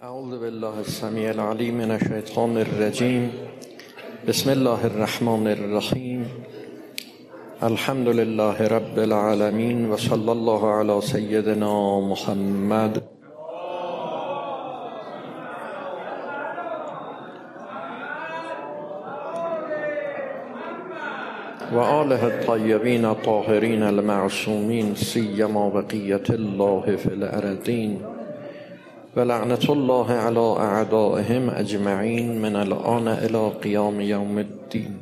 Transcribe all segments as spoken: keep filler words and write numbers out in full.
اعوذ بالله السمیع العلیم من الشیطان الرجیم. بسم الله الرحمن الرحیم. الحمد لله رب العالمین و صلی الله علی سیدنا محمد و آله الطیبین الطاهرین المعصومین سیما بقیة الله فی الارضین و لعنت الله علی اعدائهم اجمعین من الآن الی قیام یوم الدین.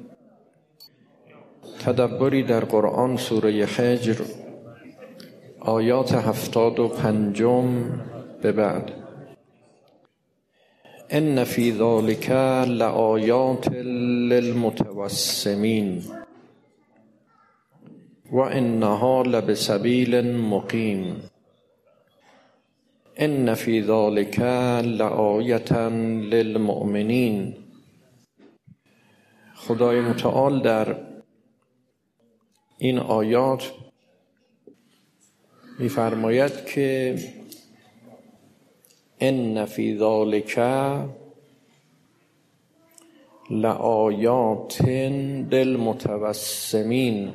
تدبری در قرآن سوره حجر آیات هفتاد و پنجم به بعد. ان فی ذلک لآیات للمتوسمین و انها لبسبیل مقیم. ان فی ذلک لآیة للمؤمنین. خدای متعال در این آیات می‌فرماید که ان فی ذلک لآیات للمتوسمین.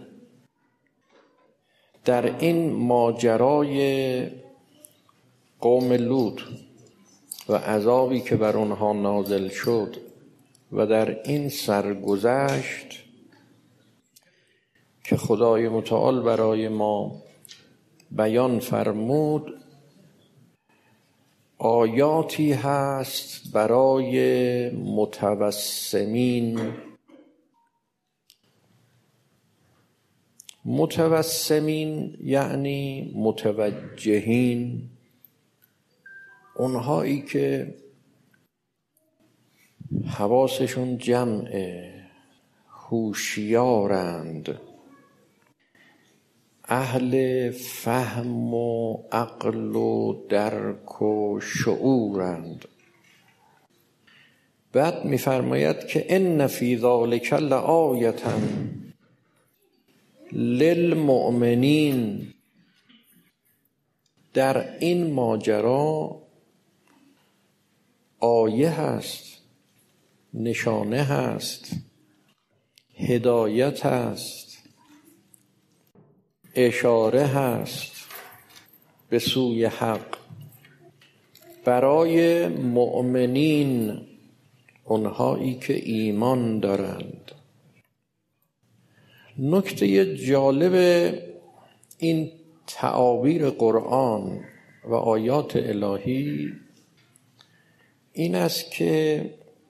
در این ماجرای قوم لوط و عذابی که بر آنها نازل شد و در این سرگذشت که خدای متعال برای ما بیان فرمود، آیاتی هست برای متوسمین. متوسمین یعنی متوجهین، اونهایی که حواسشون جمعه، هوشیارند، اهل فهم و عقل و درک و شعورند. بعد می‌فرماید که ان فی ذلک لآیة للمؤمنین. در این ماجرا آیه هست، نشانه هست، هدایت هست، اشاره هست به سوی حق برای مؤمنین، اونهایی که ایمان دارند. نکته جالب این تعابیر قرآن و آیات الهی این است که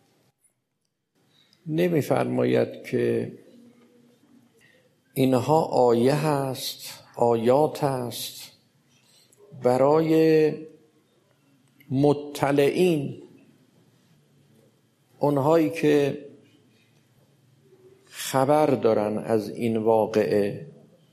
نمی‌فرماید که اینها آیه هست، آیات هست برای مطلعین، اونهایی که خبر دارن از این واقعه.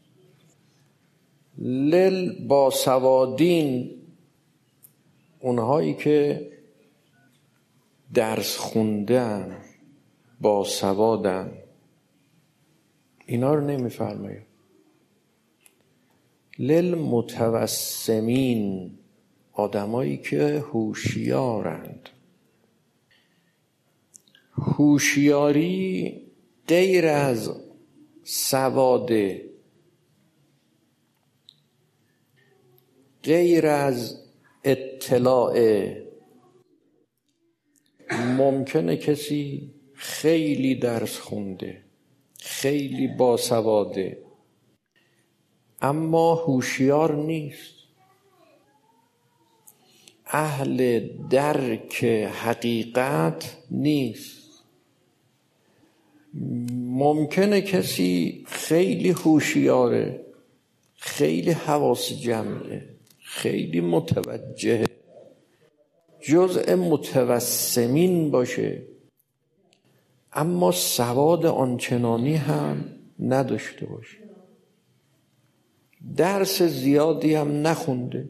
لل باسوادین، اونهایی که درس خوندن، باسوادن. اینا رو نمی‌فرماید. للمتوسمین، آدمایی که هوشیارند. هوشیاری غیر از سواده، غیر از اطلاع. ممکنه کسی خیلی درس خونده، خیلی باسواده، اما هوشیار نیست، اهل درک حقیقت نیست. ممکنه کسی خیلی هوشیاره، خیلی حواس جمعه، خیلی متوجه، جزء متوسمین باشه، اما سواد آنچنانی هم نداشته باشه، درس زیادی هم نخونده.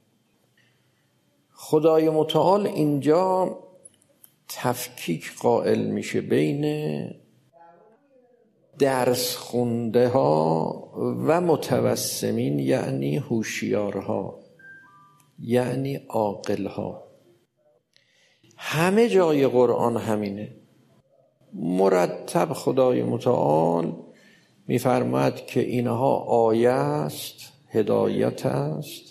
خدای متعال اینجا تفکیک قائل میشه بین درس خونده ها و متوسمین، یعنی هوشیارها، یعنی عاقل ها. همه جای قرآن همینه. مرتب خدای متعال میفرماید که اینها آیه است، هدایت است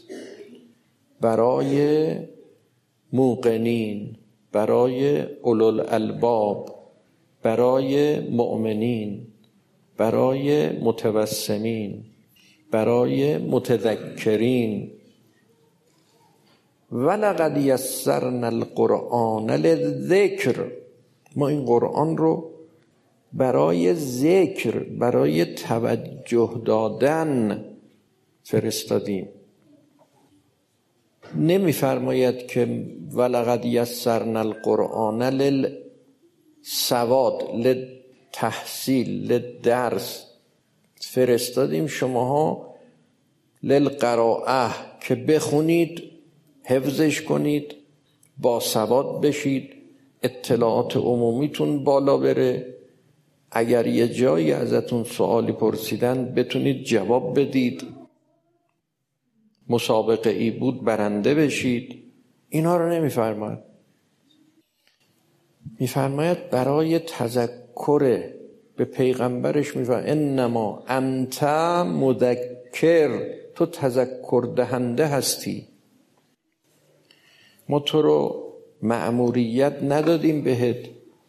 برای موقنین، برای اولوالالباب، برای مؤمنین، برای متوسمین، برای متذکرین. ولقد یسرنا القرآن للذکر، ما این قرآن رو برای ذکر، برای توجه دادن فرستادیم. نمی‌فرماید که ولقد یسرنا القرآن للسواد، للتحصیل، للدرس. فرستادیم شماها للقراءه، که بخونید، حفظش کنید، با سواد بشید، اطلاعات عمومیتون بالا بره، اگر یه جایی ازتون سوالی پرسیدن بتونید جواب بدید، مسابقه ای بود برنده بشید. اینا رو نمیفرماید. میفرماید برای تذکر، به پیغمبرش میفرماید انما انت مذکر، تو تذکر دهنده هستی. ما تو رو مأموریت ندادیم بهت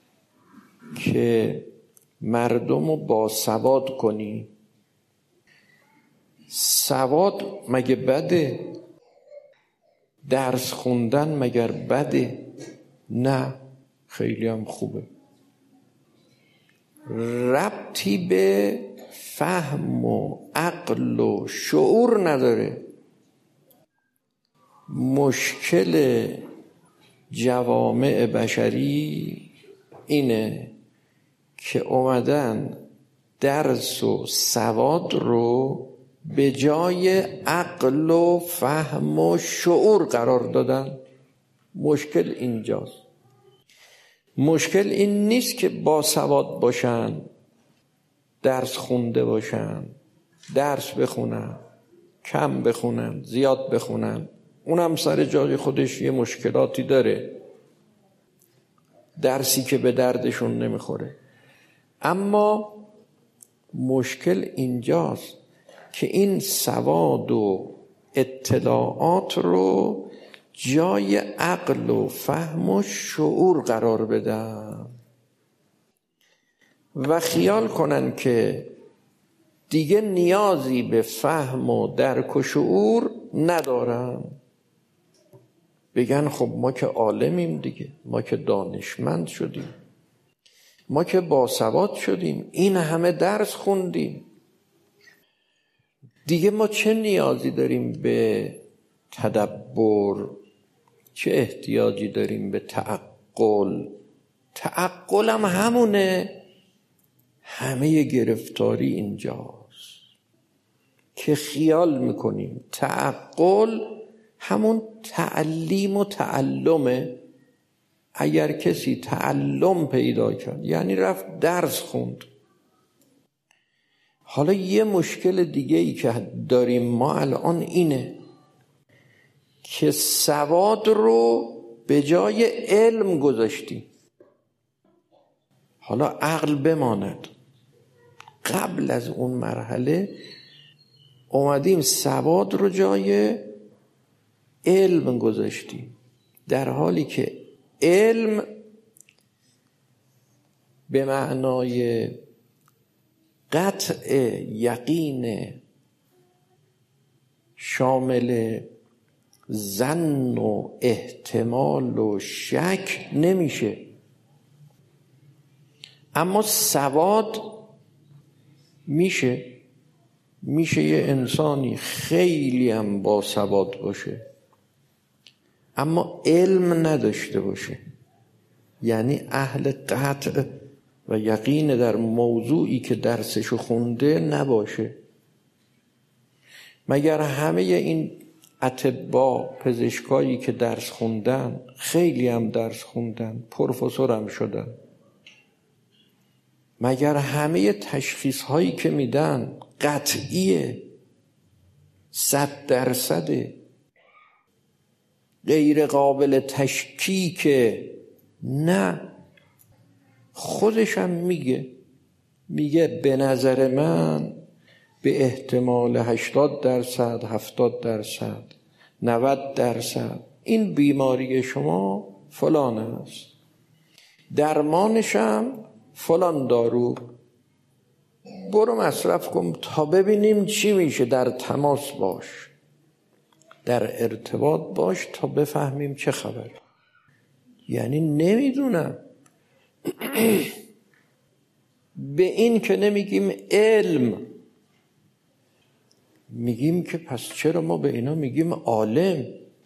که مردم رو با سواد کنی. سواد مگه بده؟ درس خوندن مگر بده؟ نه، خیلی هم خوبه. ربطی به فهم و عقل و شعور نداره. مشکل جوامع بشری اینه که اومدن درس و سواد رو به جای عقل و فهم و شعور قرار دادن. مشکل اینجاست. مشکل این نیست که با سواد باشن، درس خونده باشن، درس بخونن، کم بخونن، زیاد بخونن. اونم سر جای خودش یه مشکلاتی داره، درسی که به دردشون نمیخوره. اما مشکل اینجاست که این سواد و اطلاعات رو جای عقل و فهم و شعور قرار بدن و خیال کنن که دیگه نیازی به فهم و درک و شعور ندارن. بگن خب ما که عالمیم دیگه، ما که دانشمند شدیم، ما که باسواد شدیم، این همه درس خوندیم، دیگه ما چه نیازی داریم به تدبر؟ چه احتیاجی داریم به تعقل؟ تعقل هم همونه. همه گرفتاری اینجاست که خیال میکنیم تعقل همون تعلیم و تعلمه. اگر کسی تعلم پیدا کرد یعنی رفت درس خوند. حالا یه مشکل دیگه ای که داریم ما الان اینه که سواد رو به جای علم گذاشتیم. حالا عقل بماند، قبل از اون مرحله اومدیم سواد رو جای علم گذاشتیم، در حالی که علم به معنای قطع یقین شامل ظن و احتمال و شک نمیشه. اما سواد میشه. میشه یه انسانی خیلی هم با سواد باشه اما علم نداشته باشه، یعنی اهل قطع و یقین در موضوعی که درسشو خونده نباشه. مگر همه این اطباء، پزشکایی که درس خوندن، خیلی هم درس خوندن، پروفسور هم شدن، مگر همه تشخیص هایی که میدن قطعیه، صد درصده، غیر قابل تشکیکه؟ نه، خودشم میگه میگه به نظر من به احتمال هشتاد درصد، هفتاد درصد، نود درصد این بیماری شما فلان است، درمانشم فلان دارو، برو مصرف کن تا ببینیم چی میشه. در تماس باش، در ارتباط باش تا بفهمیم چه خبر. یعنی نمیدونم. به این که نمیگیم علم، میگیم که پس چرا ما به اینا میگیم عالم؟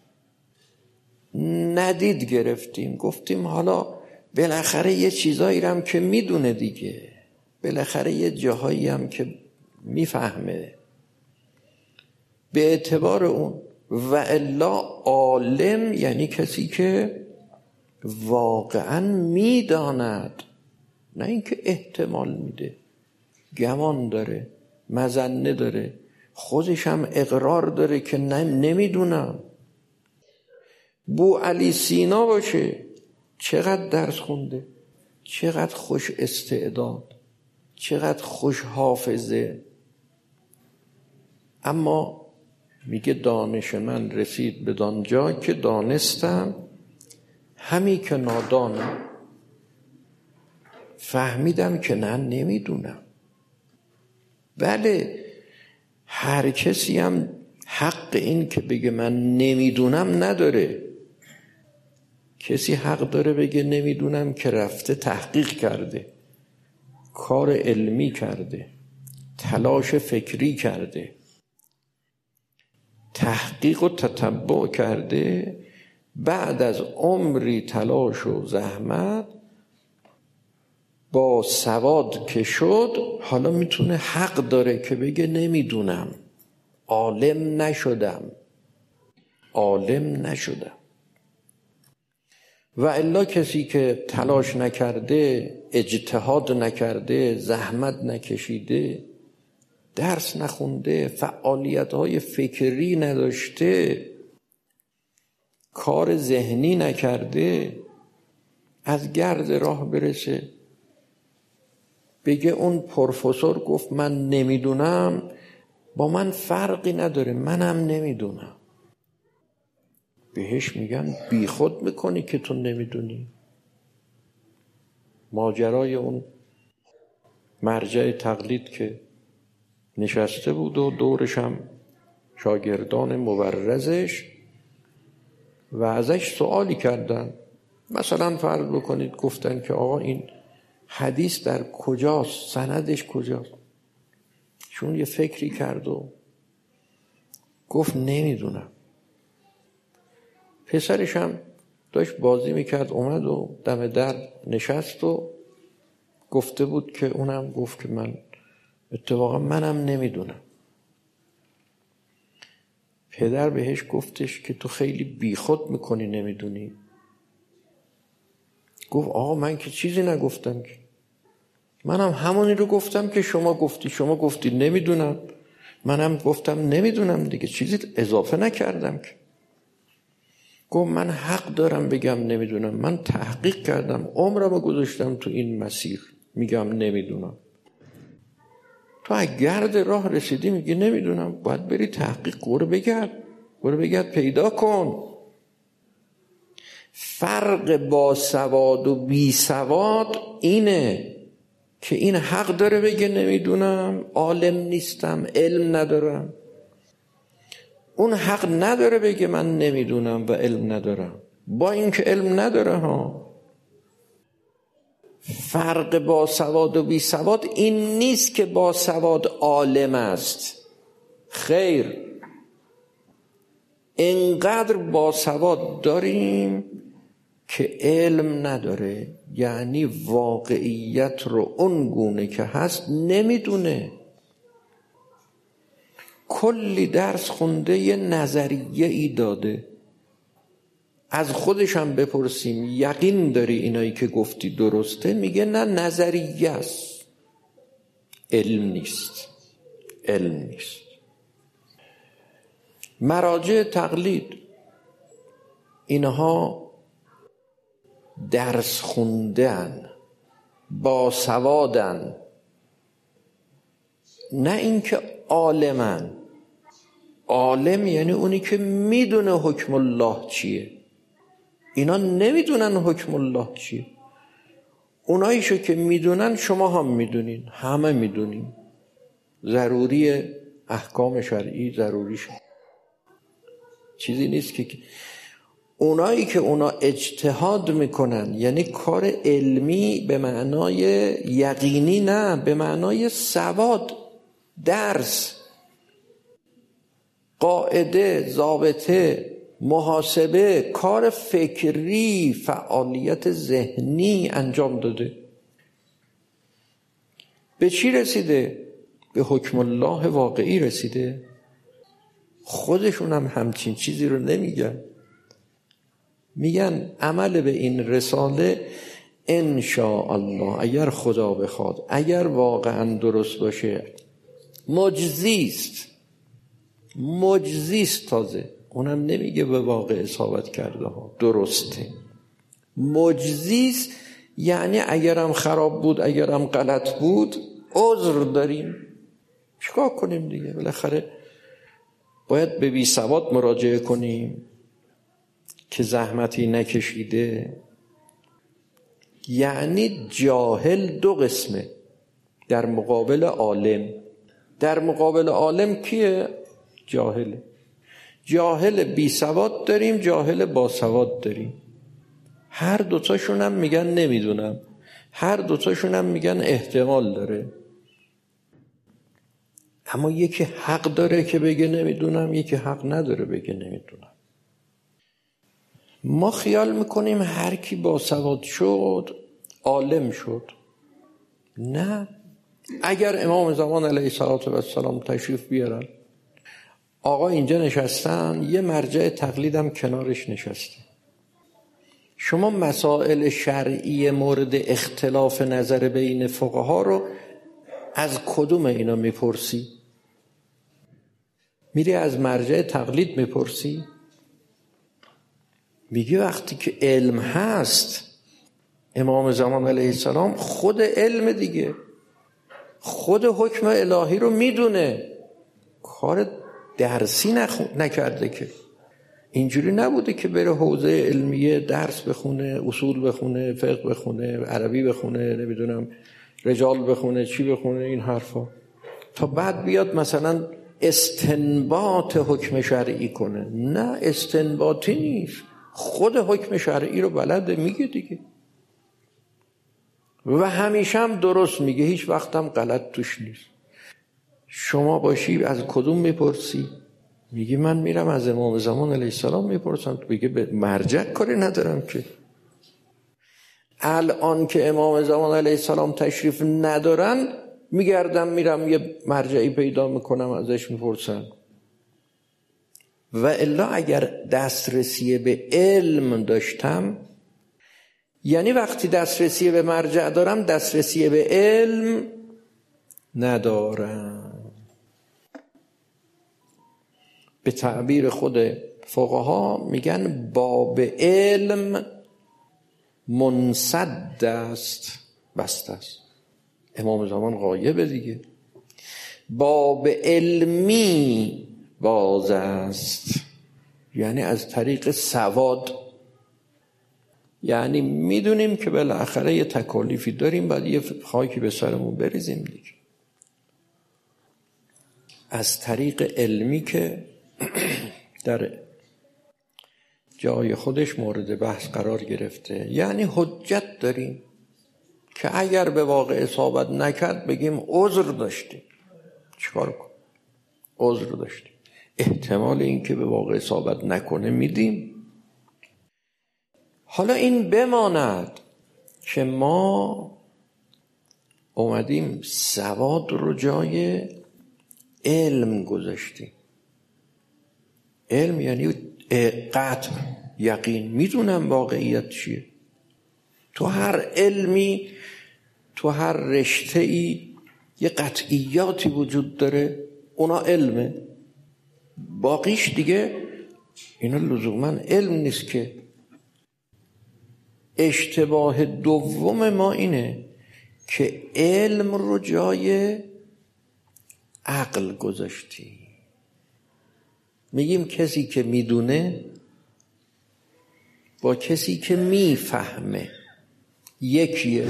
ندید گرفتیم، گفتیم حالا بالاخره یه چیزایی هم که میدونه دیگه، بالاخره یه جاهایی هم که میفهمه، به اعتبار اون. و الا عالم یعنی کسی که واقعا میداند، نه اینکه احتمال میده، گمان داره، مظنه داره، خودش هم اقرار داره که نه نمیدونم. بو علی سینا باشه، چقدر درس خونده، چقدر خوش استعداد، چقدر خوش حافظه، اما میگه دانش من رسید به دانجا که دانستم همی که نادانم، فهمیدم که نه نمیدونم. بله، هر کسی هم حق این که بگه من نمیدونم نداره. کسی حق داره بگه نمیدونم که رفته تحقیق کرده، کار علمی کرده، تلاش فکری کرده، تحقیق و تتبع کرده، بعد از عمری تلاش و زحمت با سواد که شد، حالا میتونه حق داره که بگه نمیدونم، عالم نشدم، عالم نشدم. و الا کسی که تلاش نکرده، اجتهاد نکرده، زحمت نکشیده، درس نخونده، فعالیت‌های فکری نداشته، کار ذهنی نکرده، از گرد راه برسه بگه اون پروفسور گفت من نمیدونم، با من فرقی نداره، منم نمیدونم. بهش میگن بی خود میکنی که تو نمیدونی. ماجرای اون مرجع تقلید که نشسته بود و دورش هم شاگردان مبرزش و ازش سوالی کردن، مثلا فرض بکنید گفتن که آقا این حدیث در کجاست، سندش کجاست؟ چون یه فکری کرد و گفت نمیدونم. پسرش هم داشت بازی میکرد، اومد و دم در نشست و گفته بود که اونم گفت که من اتفاقا منم نمیدونم. پدر بهش گفتش که تو خیلی بیخود میکنی نمیدونی. گفت آقا من که چیزی نگفتم، که منم همونی رو گفتم که شما گفتی، شما گفتی نمیدونم، منم گفتم نمیدونم دیگه، چیزی اضافه نکردم که. گفت من حق دارم بگم نمیدونم، من تحقیق کردم، عمرمو گذاشتم تو این مسیر، میگم نمیدونم. تو از گرد راه رسیدی میگی نمیدونم، باید بری تحقیق، برو بگرد، برو بگرد پیدا کن. فرق با سواد و بی سواد اینه که این حق داره بگه نمیدونم، عالم نیستم، علم ندارم. اون حق نداره بگه من نمیدونم و علم ندارم، با اینکه علم نداره ها. فرق با سواد و بی سواد این نیست که با سواد عالم است، خیر، انقدر با سواد داریم که علم نداره، یعنی واقعیت رو اون گونه که هست نمیدونه. کلی درس خونده یه نظریه ای داده، از خودش هم بپرسیم یقین داری اینایی که گفتی درسته؟ میگه نه، نظریه است، علم نیست، علم نیست. مراجع تقلید اینها درس خوندن، باسوادن، نه اینکه عالمن. عالم یعنی اونی که میدونه حکم الله چیه. اینا نمیدونن حکم الله چیه. اوناییشو که میدونن شما هم میدونین، همه میدونین. ضروری احکام شرعی ضروری شد. چیزی نیست که اونایی که اونا اجتهاد میکنن، یعنی کار علمی به معنای یقینی، نه به معنای سواد، درس، قاعده، ضابطه، محاسبه، کار فکری، فعالیت ذهنی انجام داده. به چی رسیده؟ به حکم الله واقعی رسیده. خودشون هم همچین چیزی رو نمیگن. میگن عمل به این رساله ان شاء الله، اگر خدا بخواد، اگر واقعا درست باشه، معجزیست. معجزیست. تازه اونم نمیگه به واقع اصابت کرده ها، درسته. معجزیست یعنی اگرم خراب بود، اگرم غلط بود، عذر داریم. چیکار کنیم دیگه؟ بالاخره باید به بی سواد مراجعه کنیم که زحمتی نکشیده. یعنی جاهل دو قسمه در مقابل عالم. در مقابل عالم کیه؟ جاهله. جاهل بی سواد داریم، جاهل با سواد داریم. هر دوتاشون هم میگن نمیدونم، هر دوتاشون هم میگن احتمال داره. اما یکی حق داره که بگه نمیدونم، یکی حق نداره بگه نمیدونم. ما خیال میکنیم هر کی با سواد شد عالم شد. نه. اگر امام زمان علیه السلام تشریف بیارن، آقا اینجا نشستن، یه مرجع تقلیدم کنارش نشسته، شما مسائل شرعی مورد اختلاف نظر بین فقها رو از کدوم اینا میپرسی؟ میری از مرجع تقلید میپرسی؟ میگی وقتی که علم هست، امام زمان علیه السلام خود علم دیگه، خود حکم الهی رو میدونه، کار درسی نکرده که. اینجوری نبوده که بره حوزه علمیه درس بخونه، اصول بخونه، فقه بخونه، عربی بخونه، نمیدونم رجال بخونه، چی بخونه، این حرفا، تا بعد بیاد مثلا استنباط حکم شرعی کنه. نه، استنباطی نیست، خود حکم شرعی رو بلده، میگه دیگه، و همیشه هم درست میگه، هیچ وقت هم غلط توش نیست. شما باشی از کدوم میپرسی؟ میگی من میرم از امام زمان علیه السلام میپرسم. تو بگه به مرجع کاری ندارم که. الان که امام زمان علیه السلام تشریف ندارن، میگردم میرم یه مرجعی پیدا میکنم ازش میپرسم. و الا اگر دسترسی به علم داشتم، یعنی وقتی دسترسی به مرجع دارم دسترسی به علم ندارم. به تعبیر خود فقها میگن باب علم منسد است، بسته است. امام زمان غایبه دیگه. باب علمی باز است، یعنی از طریق سواد. یعنی میدونیم که بالاخره یه تکالیفی داریم، بعد یه خاکی به سرمون بریزیم دیگه. از طریق علمی که در جای خودش مورد بحث قرار گرفته، یعنی حجت داریم که اگر به واقع اصابت نکرد بگیم عذر داشتیم. چیکار کنیم؟ عذر داشتیم. احتمال این که به واقع اصابت نکنه میدیم. حالا این بماند که ما اومدیم سواد رو جای علم گذاشتیم. علم یعنی قطع، یقین، میدونم واقعیت چیه. تو هر علمی، تو هر رشته‌ای یه قطعیاتی وجود داره، اونا علمه. باقیش دیگه اینا لزوما علم نیست که. اشتباه دوم ما اینه که علم رو جای عقل گذاشتی. میگیم کسی که میدونه با کسی که میفهمه یکیه.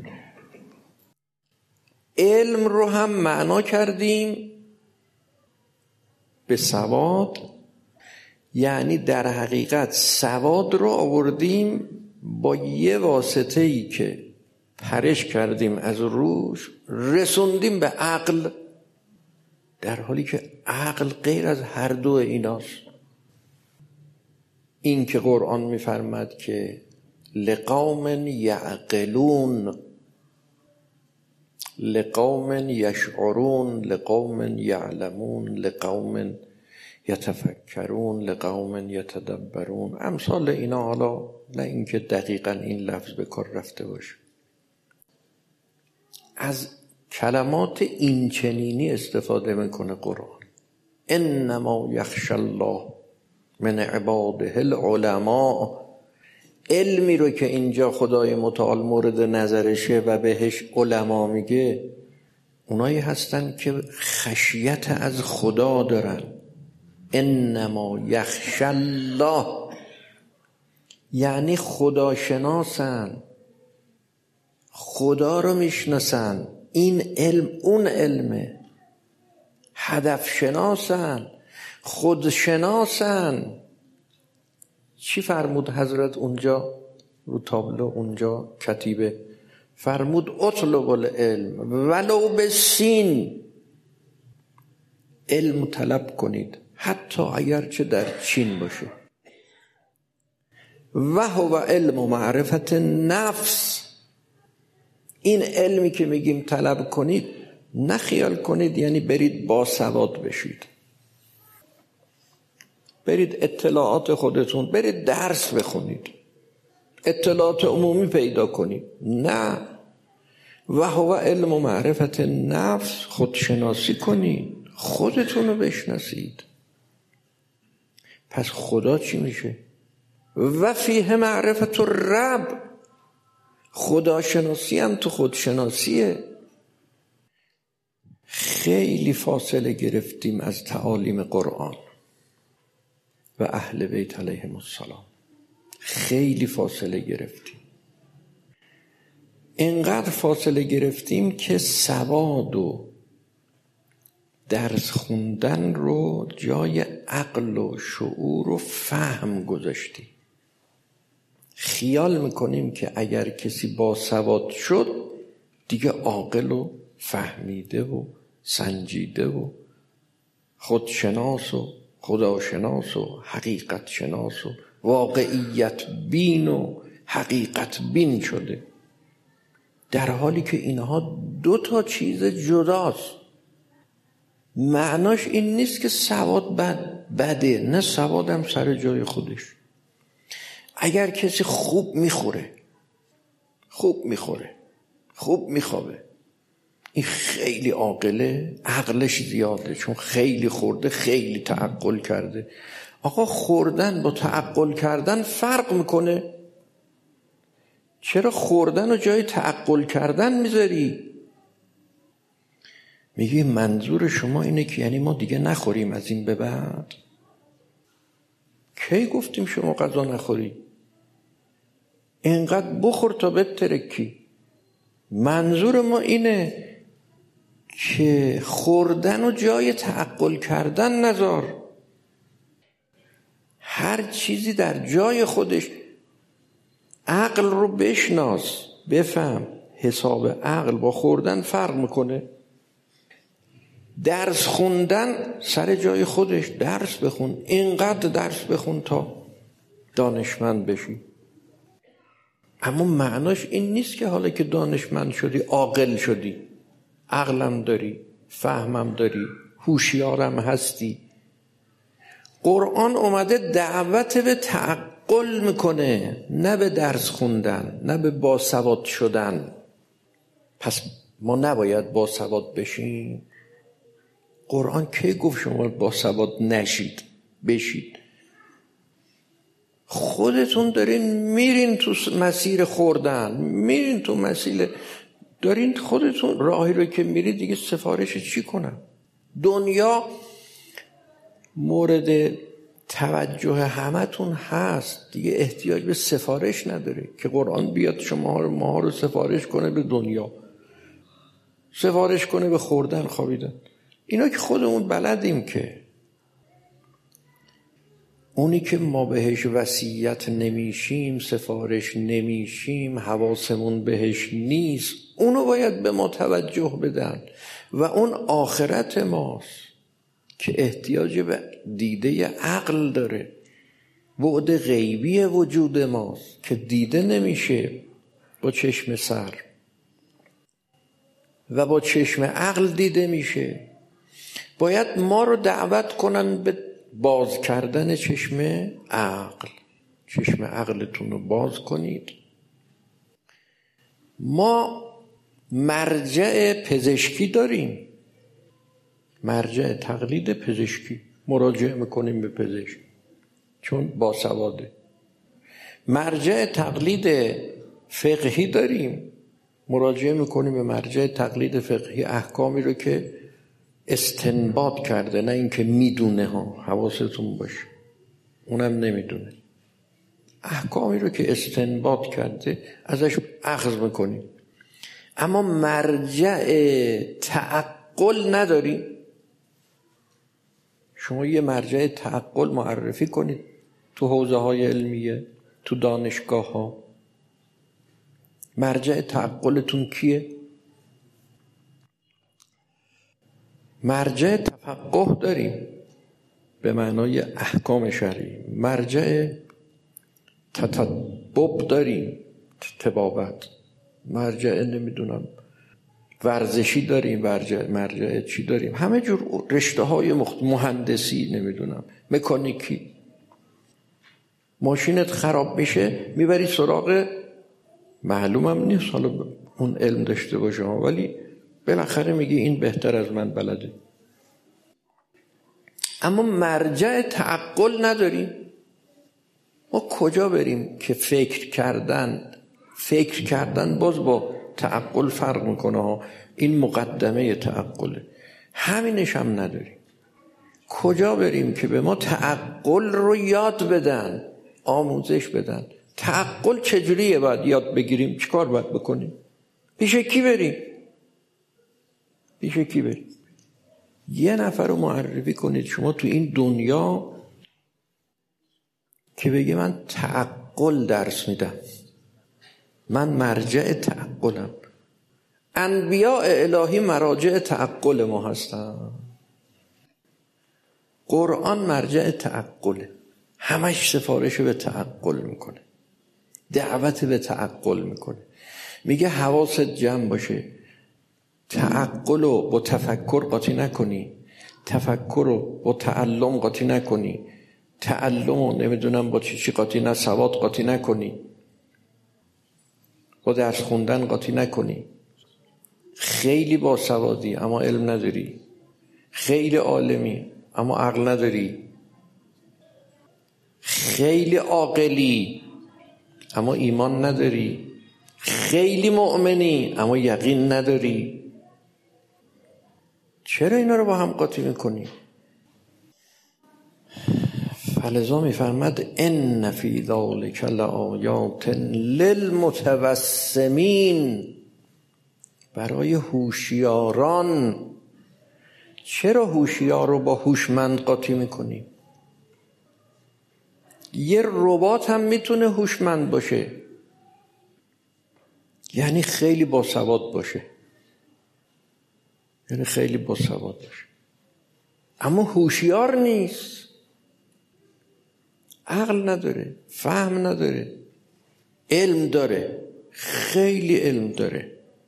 علم رو هم معنا کردیم به سواد، یعنی در حقیقت سواد رو آوردیم با یه واسطه‌ای که پرش کردیم از روش رسوندیم به عقل، در حالی که عقل غیر از هر دو ایناست. این که قرآن می‌فرماد که لقوم یعقلون، لقوم یشعرون، لقوم یعلمون، لقوم یتفکرون، لقوم یتدبرون، امثال اینا. حالا نه اینکه دقیقاً این لفظ به کار رفته باشه، از کلمات این چنینی استفاده میکنه قرآن. انما یخشی الله من عباده العلماء. علمی رو که اینجا خدای متعال مورد نظرشه و بهش علما میگه، اونایی هستن که خشیت از خدا دارن. انما یخشی الله یعنی خداشناسن، خدا رو میشناسن. این علم اون علمه. هدف شناسن، خودشناسن. چی فرمود حضرت اونجا رو تابلو، اونجا کتیبه فرمود اطلب العلم ولو به سین. علم طلب کنید حتی اگر چه در چین باشه. و هو علم و معرفت نفس. این علمی که میگیم طلب کنید، نه خیال کنید یعنی برید با سواد بشید، برید اطلاعات خودتون، برید درس بخونید، اطلاعات عمومی پیدا کنید. نه، و هو علم و معرفت نفس، خودشناسی کنید، خودتون رو بشناسید. پس خدا چی میشه؟ و فیه معرفت الرب. خداشناسی هم تو خودشناسیه. خیلی فاصله گرفتیم از تعالیم قرآن و اهل بیت علیهم السلام، خیلی فاصله گرفتیم. اینقدر فاصله گرفتیم که سواد و درس خوندن رو جای عقل و شعور و فهم گذاشتیم. خیال میکنیم که اگر کسی با سواد شد دیگه عاقل و فهمیده و سنجیده و خودشناس و خداشناس و حقیقت شناس و واقعیت بین و حقیقت بین شده، در حالی که اینها دو تا چیز جداست. معناش این نیست که سواد بد بده، نه، سوادم سر جای خودش. اگر کسی خوب میخوره، خوب میخوره، خوب میخوابه، این خیلی عاقله، عقلش زیاده، چون خیلی خورده، خیلی تعقل کرده. آقا خوردن با تعقل کردن فرق میکنه. چرا خوردن رو جای تعقل کردن میذاری؟ میگی منظور شما اینه که یعنی ما دیگه نخوریم از این به بعد؟ کی گفتیم شما غذا نخوری؟ اینقدر بخور تا بترکی. منظور ما اینه که خوردن و جای تعقل کردن نذار. هر چیزی در جای خودش. عقل رو بشناس، بفهم. حساب عقل با خوردن فرق میکنه. درس خوندن سر جای خودش، درس بخون، اینقدر درس بخون تا دانشمند بشی. اما معناش این نیست که حالا که دانشمند شدی عاقل شدی، عقلم داری، فهمم داری، هوشیارم هستی. قرآن اومده دعوت به تعقل میکنه، نه به درس خوندن، نه به باسواد شدن. پس ما نباید باسواد بشیم؟ قرآن کی گفت شما باسواد نشید، بشید؟ خودتون دارین میرین تو مسیر خوردن، میرین تو مسیر، دارین خودتون راهی رو که میرید دیگه سفارش چی کنم؟ دنیا مورد توجه همتون هست دیگه، احتیاج به سفارش نداره که قرآن بیاد شما رو ما رو سفارش کنه به دنیا، سفارش کنه به خوردن خوابیدن. اینا که خودمون بلدیم. که اونی که ما بهش وصیت نمیشیم، سفارش نمیشیم، حواسمون بهش نیست، اونو باید به ما توجه بدن و اون آخرت ماست که احتیاج به دیده عقل داره. بعد غیبی وجود ماست که دیده نمیشه با چشم سر و با چشم عقل دیده میشه. باید ما رو دعوت کنن به باز کردن چشم عقل. چشم عقلتون رو باز کنید. ما مرجع پزشکی داریم، مرجع تقلید پزشکی، مراجعه میکنیم به پزشک چون باسواده. مرجع تقلید فقهی داریم، مراجعه میکنیم به مرجع تقلید فقهی، احکامی رو که استنباط کرده، نه اینکه میدونه ها، حواستون باشه اونم نمیدونه، احکامی رو که استنباط کرده ازش اخذ میکنیم. اما مرجع تعقل نداریم. شما یه مرجع تعقل معرفی کنید تو حوزه های علمیه، تو دانشگاه ها. مرجع تعقلتون کیه؟ مرجع تفقه داریم به معنای احکام شرعی، مرجع تطبب داریم، طبابت، مرجع نمیدونم ورزشی داریم، مرجع مرجع چی داریم، همه جور رشته های مخت... مهندسی، نمیدونم مکانیکی. ماشینت خراب میشه میبری سراغ، معلومم نیست حالا اون علم داشته باشه ولی بالاخره میگی این بهتر از من بلده. اما مرجع تعقل نداریم. ما کجا بریم که فکر کردن فکر کردن باز با تعقل فرق میکنه ها. این مقدمه تعقله، همینش هم نداریم. کجا بریم که به ما تعقل رو یاد بدن، آموزش بدن؟ تعقل چجوریه باید یاد بگیریم؟ چیکار باید بکنیم؟ پیش کی بریم؟ پیش کی بریم؟ یه نفر رو معرفی کنید شما تو این دنیا که بگه من تعقل درس میدم، من مرجع تعقلم. انبیاء الهی مراجع تعقل ما هستن. قرآن مرجع تعقله، همش سفارش به تعقل میکنه، دعوت به تعقل میکنه. میگه حواست جمع باشه، تعقل رو با تفکر قاطی نکنی، تفکر رو با تعلم قاطی نکنی، تعلم رو نمیدونم با چی چی قاطی نه، سواد قاطی نکنی، با درس خوندن قاطی نکنی. خیلی با سوادی اما علم نداری، خیلی عالمی اما عقل نداری، خیلی عاقلی اما ایمان نداری، خیلی مؤمنی اما یقین نداری. چرا اینا رو با هم قاطی میکنی؟ فلذا میفرمد ان فی ذلک لآیات للمتوسمین، برای هوشیاران. چرا هوشیار رو با هوشمند قاطی میکنی؟ یه ربات هم میتونه هوشمند باشه، یعنی خیلی باسواد باشه، یعنی خیلی باسواد باشه اما هوشیار نیست، عقل نداره، فهم نداره، علم داره، خیلی علم داره،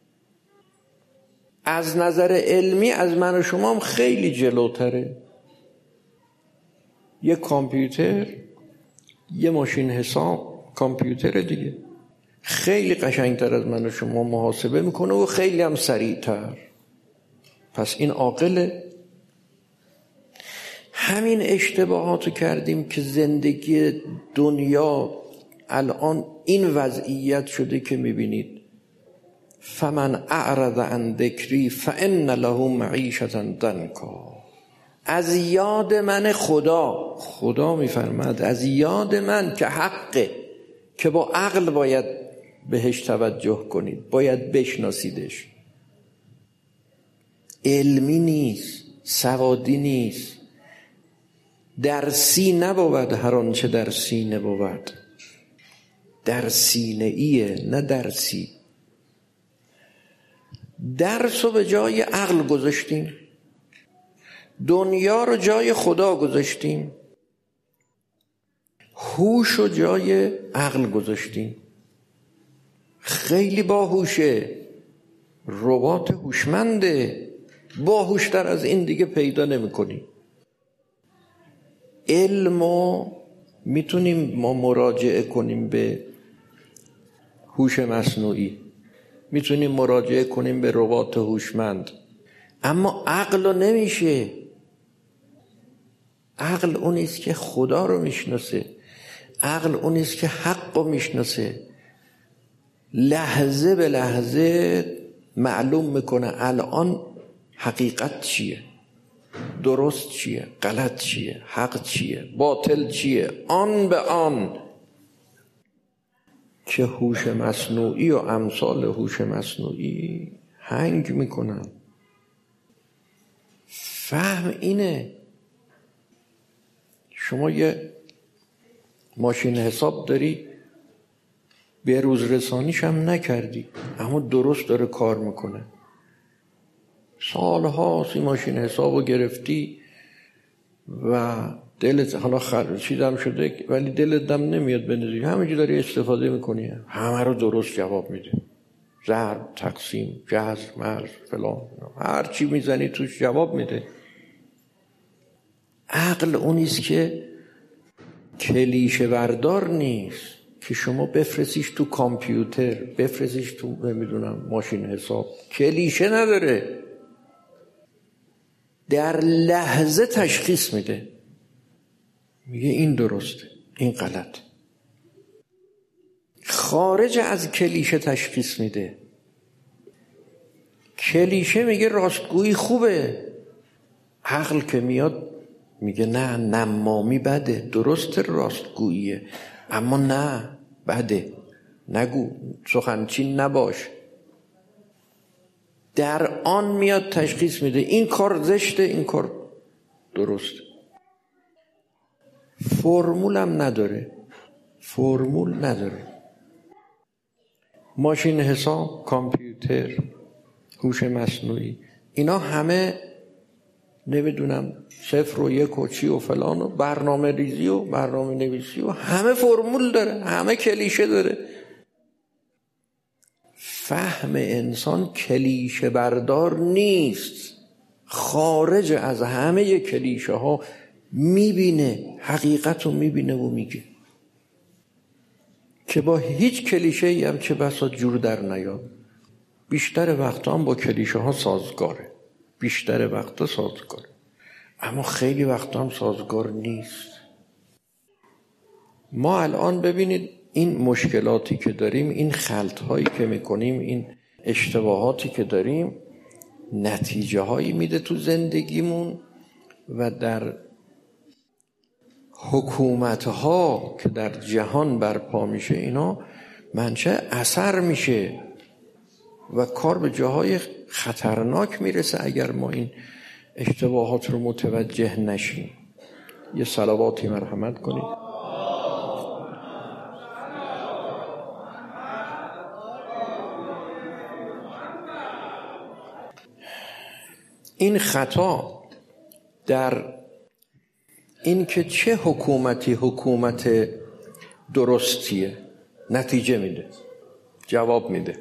از نظر علمی از من و شما هم خیلی جلوتره. یه کامپیوتر، یه ماشین حساب، کامپیوتر دیگه، خیلی قشنگتر از من و شما محاسبه میکنه و خیلی هم سریعتر. پس این عاقله. همین اشتباهاتو کردیم که زندگی دنیا الان این وضعیت شده که میبینید فمن اعرض عن ذکری فان له معیشة ضنکا. از یاد من خدا، خدا میفرماد از یاد من که حقه، که با عقل باید بهش توجه کنید، باید بشناسیدش. علمی نیست، سوادی نیست، درسی نبود. هر آنچه در سینه بود در سینه ایه، نه درسی. درس رو به جای عقل گذاشتیم، دنیا رو جای خدا گذاشتیم، هوش رو جای عقل گذاشتیم. خیلی باهوشه، ربات هوشمنده، باهوشتر از این دیگه پیدا نمی کنیم. علمو میتونیم ما مراجعه کنیم به هوش مصنوعی، میتونیم مراجعه کنیم به ربات هوشمند، اما عقل رو نمیشه. عقل اونیست که خدا رو میشناسه، عقل اونیست که حق رو میشناسه، لحظه به لحظه معلوم میکنه الان حقیقت چیه، درست چیه، غلط چیه، حق چیه، باطل چیه، آن به آن. که هوش مصنوعی و امثال هوش مصنوعی هنگ میکنن. فهم اینه، شما یه ماشین حساب داری، به روز رسانیش هم نکردی اما درست داره کار میکنه، سالها سی ماشین حسابو گرفتی و دلت حالا خرد چیزم شده ولی دلت دم نمیاد بندازی، همینجوری داری استفاده میکنی، همه رو درست جواب میده، ضرب، تقسیم، جذر، مرز، فلان، هر چی میزنی توش جواب میده. عقل اونیست که کلیشه بردار نیست که شما بفرستیش تو کامپیوتر، بفرستیش تو نمیدونم ماشین حساب، کلیشه نداره، در لحظه تشخیص میده، میگه این درسته، این غلط. خارج از کلیشه تشخیص میده. کلیشه میگه راستگویی خوبه، عقل که میاد میگه نه، نمامی بده، درست راستگوییه اما نه، بده، نگو، سخنچین نباش. در آن میاد تشخیص میده این کار زشته، این کار درسته. فرمول هم نداره، فرمول نداره. ماشین حساب، کامپیوتر، هوش مصنوعی، اینا همه نمیدونم صفر و یک و چی و فلان و برنامه ریزی و برنامه نویسی و همه فرمول داره، همه کلیشه داره. فهم انسان کلیشه بردار نیست، خارج از همه کلیشه ها میبینه، حقیقت رو میبینه و میگه، که با هیچ کلیشه ای هم چه بسا جور در نیاد. بیشتر وقتا هم با کلیشه ها سازگاره، بیشتر وقتا سازگاره، اما خیلی وقتا هم سازگار نیست. ما الان ببینید این مشکلاتی که داریم، این خلط هایی که میکنیم، این اشتباهاتی که داریم، نتیجه هایی میده تو زندگیمون و در حکومت ها که در جهان برپا میشه اینا منشأ اثر میشه و کار به جاهای خطرناک میرسه اگر ما این اشتباهات رو متوجه نشیم. یه صلواتی مرحمت کنید. این خطا در این که چه حکومتی حکومت درستیه نتیجه میده، جواب میده.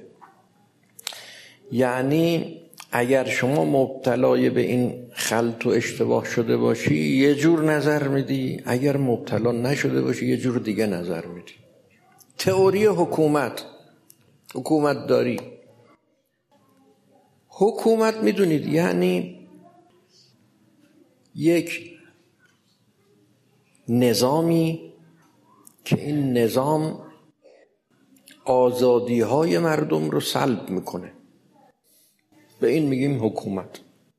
یعنی اگر شما مبتلای به این خلط و اشتباه شده باشی یه جور نظر میدی، اگر مبتلا نشده باشی یه جور دیگه نظر میدی. تئوری حکومت، حکومت داری. حکومت میدونید یعنی یک نظامی که این نظام آزادی های مردم رو سلب میکنه. به این میگیم حکومت.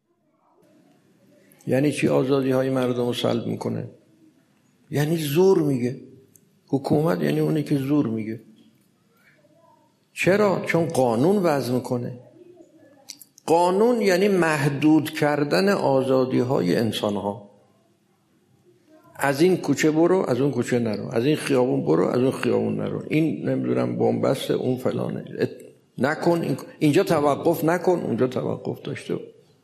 یعنی چی آزادی های مردم رو سلب میکنه؟ یعنی زور میگه. حکومت یعنی اونی که زور میگه. چرا؟ چون قانون وضع میکنه. قانون یعنی محدود کردن آزادی های انسان ها. از این کوچه برو، از اون کوچه نرو، از این خیابون برو، از اون خیابون نرو، این نمیدونم بنبسته، اون فلانه، نکن، اینجا توقف نکن، اونجا توقف داشته.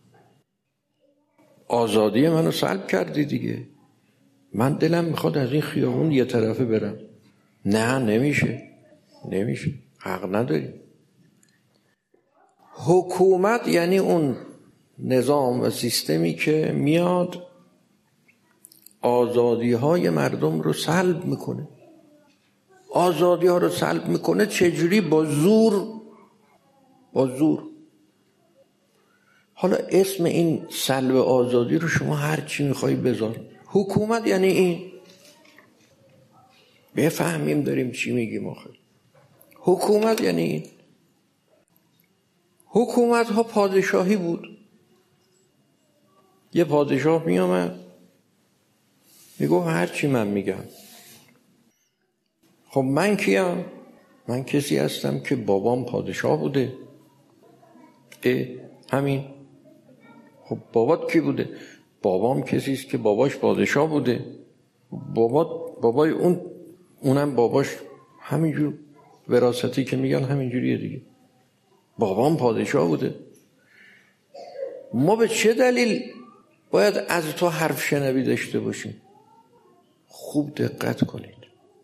آزادی منو سلب کردی دیگه. من دلم میخواد از این خیابون یه طرفه برم. نه نمیشه، نمیشه، حق نداری. حکومت یعنی اون نظام و سیستمی که میاد آزادی های مردم رو سلب میکنه. آزادی ها رو سلب میکنه چجوری؟ با زور. با زور. حالا اسم این سلب آزادی رو شما هر چی میخوایی بذار. حکومت یعنی این. بفهمیم داریم چی میگیم آخر. حکومت یعنی این. حکومت ها پادشاهی بود. یه پادشاه می آمد میگو هر چی من میگم. خب من کیم؟ من کسی هستم که بابام پادشاه بوده. اه همین. خب بابات کی بوده؟ بابام کسی است که باباش پادشاه بوده. بابات بابای اون اونم باباش همینجور وراثتی که میگن همینجوریه دیگه. بابام پادشاه بوده. ما به چه دلیل باید از تو حرف شنوی داشته باشیم؟ خوب دقت کنید.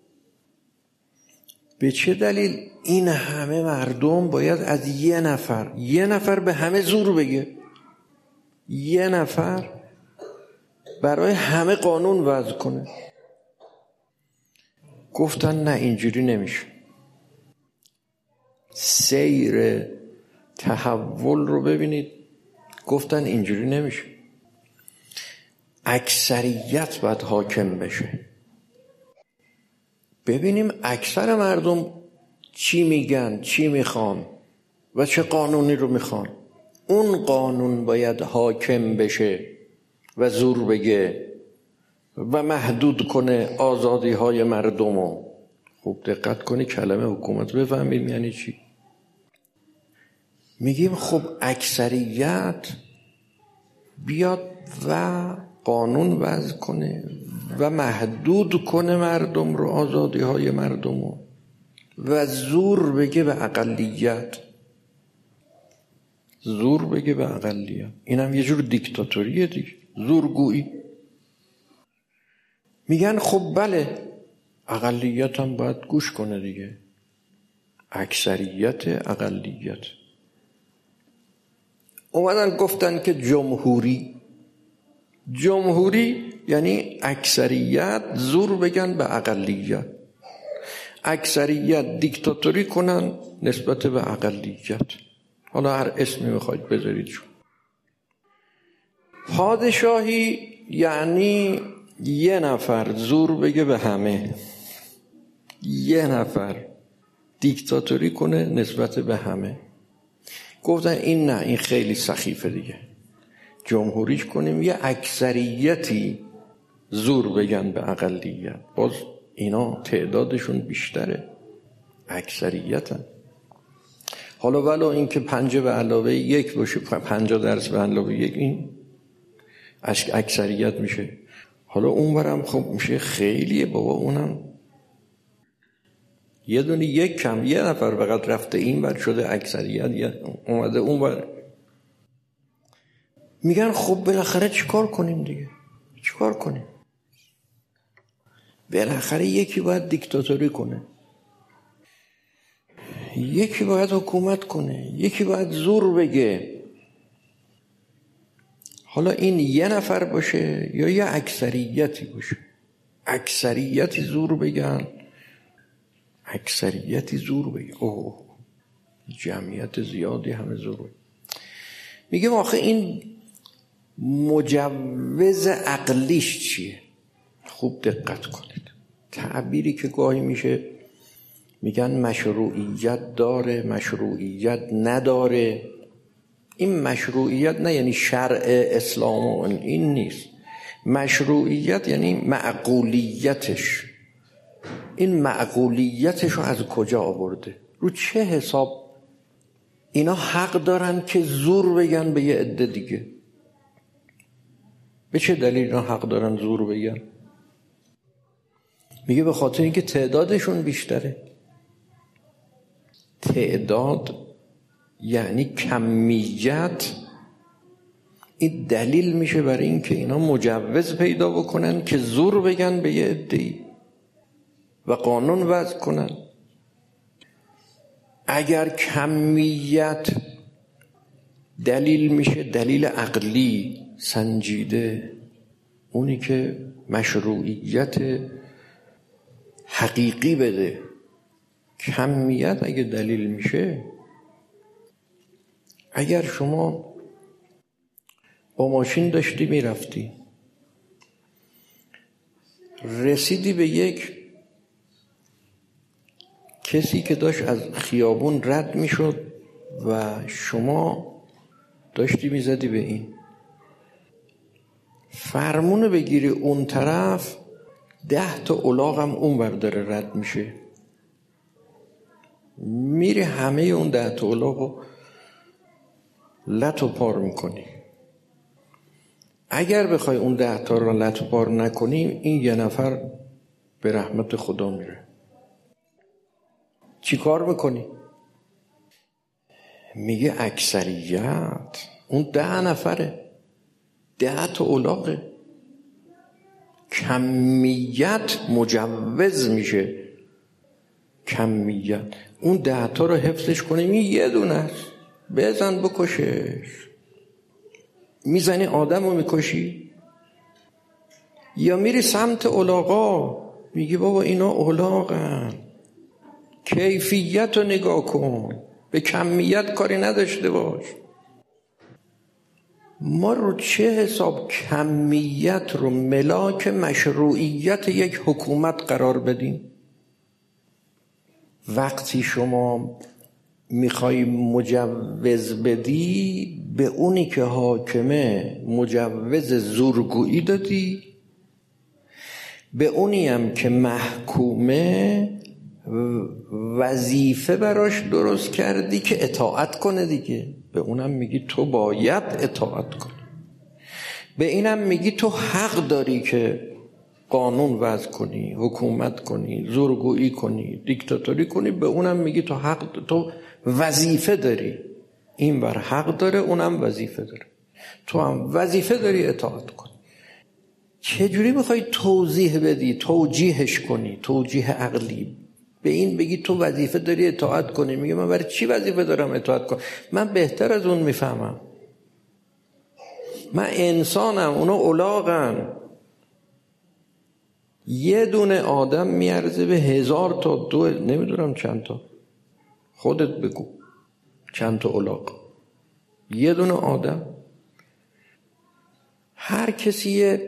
به چه دلیل این همه مردم باید از یه نفر یه نفر به همه زور بگه؟ یه نفر برای همه قانون وضع کنه؟ گفتن نه اینجوری نمیشه. سیر تحول رو ببینید. گفتن اینجوری نمیشه. اکثریت باید حاکم بشه. ببینیم اکثر مردم چی میگن، چی میخوان و چه قانونی رو میخوان. اون قانون باید حاکم بشه و زور بگه و محدود کنه آزادی های مردم رو. خوب دقت کنی کلمه حکومت بفهمیم یعنی چی. میگیم خب اکثریت بیاد و قانون وضع کنه و محدود کنه مردم رو، آزادی های مردم رو، و زور بگه به اقلیت. زور بگه به اقلیت. این هم یه جور دیکتاتوریه دیگه، زورگویی. میگن خب بله اقلیت هم باید گوش کنه دیگه. اکثریت اقلیت. اومدن گفتن که جمهوری. جمهوری یعنی اکثریت زور بگن به اقلیت، اکثریت دیکتاتوری کنن نسبت به اقلیت. حالا هر اسمی میخواید بذارید. شو پادشاهی یعنی یه نفر زور بگه به همه، یه نفر دیکتاتوری کنه نسبت به همه. گفتن این نه، این خیلی سخیفه دیگه. جمهوریش کنیم یه اکثریتی زور بگن به اقلیت. باز اینا تعدادشون بیشتره، اکثریتن. حالا ولو این که پنجه به علاوه یک باشه، پنجاه درصد به علاوه یک، این اکثریت میشه. حالا اون برم خب میشه خیلیه بابا. اونم یه دونه یک کم، یه نفر فقط رفته این بر شده اکثریت، یه اومده اون بر. میگن خب بالاخره چیکار کنیم دیگه؟ چیکار کنیم؟ بالاخره یکی باید دیکتاتوری کنه، یکی باید حکومت کنه، یکی باید زور بگه. حالا این یه نفر باشه یا یه اکثریتی باشه. اکثریتی زور بگن، اکثریتی زور بگه. اوه جمعیت زیادی همه زور بگه. میگم آخه این مجوز عقلیش چیه؟ خوب دقت کنید. تعبیری که گاهی میشه میگن مشروعیت داره، مشروعیت نداره. این مشروعیت نه یعنی شرع اسلام و این نیست. مشروعیت یعنی معقولیتش. این معقولیتش رو از کجا آورده؟ رو چه حساب اینا حق دارن که زور بگن به یه عده دیگه؟ به چه دلیل اینا حق دارن زور بگن؟ میگه به خاطر اینکه تعدادشون بیشتره. تعداد یعنی کمیت. این دلیل میشه برای اینکه اینا مجوز پیدا بکنن که زور بگن به یه عده‌ای و قانون وضع کنن. اگر کمیت دلیل میشه، دلیل عقلی سنجیده، اونی که مشروعیت حقیقی بده. کمیت اگه دلیل میشه، اگر شما با ماشین داشتی میرفتی، رسیدی به یک کسی که داشت از خیابون رد میشد و شما داشتی میزدی به این، فرمونه بگیری اون طرف، ده تا الاغ هم اون ور داره رد میشه، میری همه اون ده تا الاغ رو لط و پار میکنی. اگر بخوای اون ده تا رو لط و پار نکنی، این یه نفر به رحمت خدا میره. چی کار میکنی؟ میگه اکثریت اون ده نفره، ده تا الاغه، کمیت مجوز میشه. کمیت اون ده تا رو حفظش کنی، می یه دونه است، بزن بکشش. میزنی آدم رو میکشی؟ یا میری سمت الاغا، میگی بابا اینا الاغن، کیفیت رو نگاه کن، به کمیت کاری نداشته باش. ما رو چه حساب کمیت رو ملاک مشروعیت یک حکومت قرار بدیم؟ وقتی شما میخوای مجوز بدی، به اونی که حاکمه مجوز زورگویی دادی، به اونی هم که محکومه وظیفه براش درست کردی که اطاعت کنه دیگه. به اونم میگی تو باید اطاعت کنی، به اینم میگی تو حق داری که قانون وضع کنی، حکومت کنی، زورگویی کنی، دیکتاتوری کنی. به اونم میگی تو حق، تو وظیفه داری. این بر حق داره، اونم وظیفه داره، تو هم وظیفه داری اطاعت کنی. چجوری میخوای توضیح بدی، توجیهش کنی، توجیه عقلی؟ به این بگی تو وظیفه داری اطاعت کنی، میگه من برای چی وظیفه دارم اطاعت کنم؟ من بهتر از اون میفهمم، من انسانم، اونا الاغن. یه دونه آدم میارزه به هزار تا دو، نمیدونم چند تا، خودت بگو چند تا الاغ. یه دونه آدم. هر کسی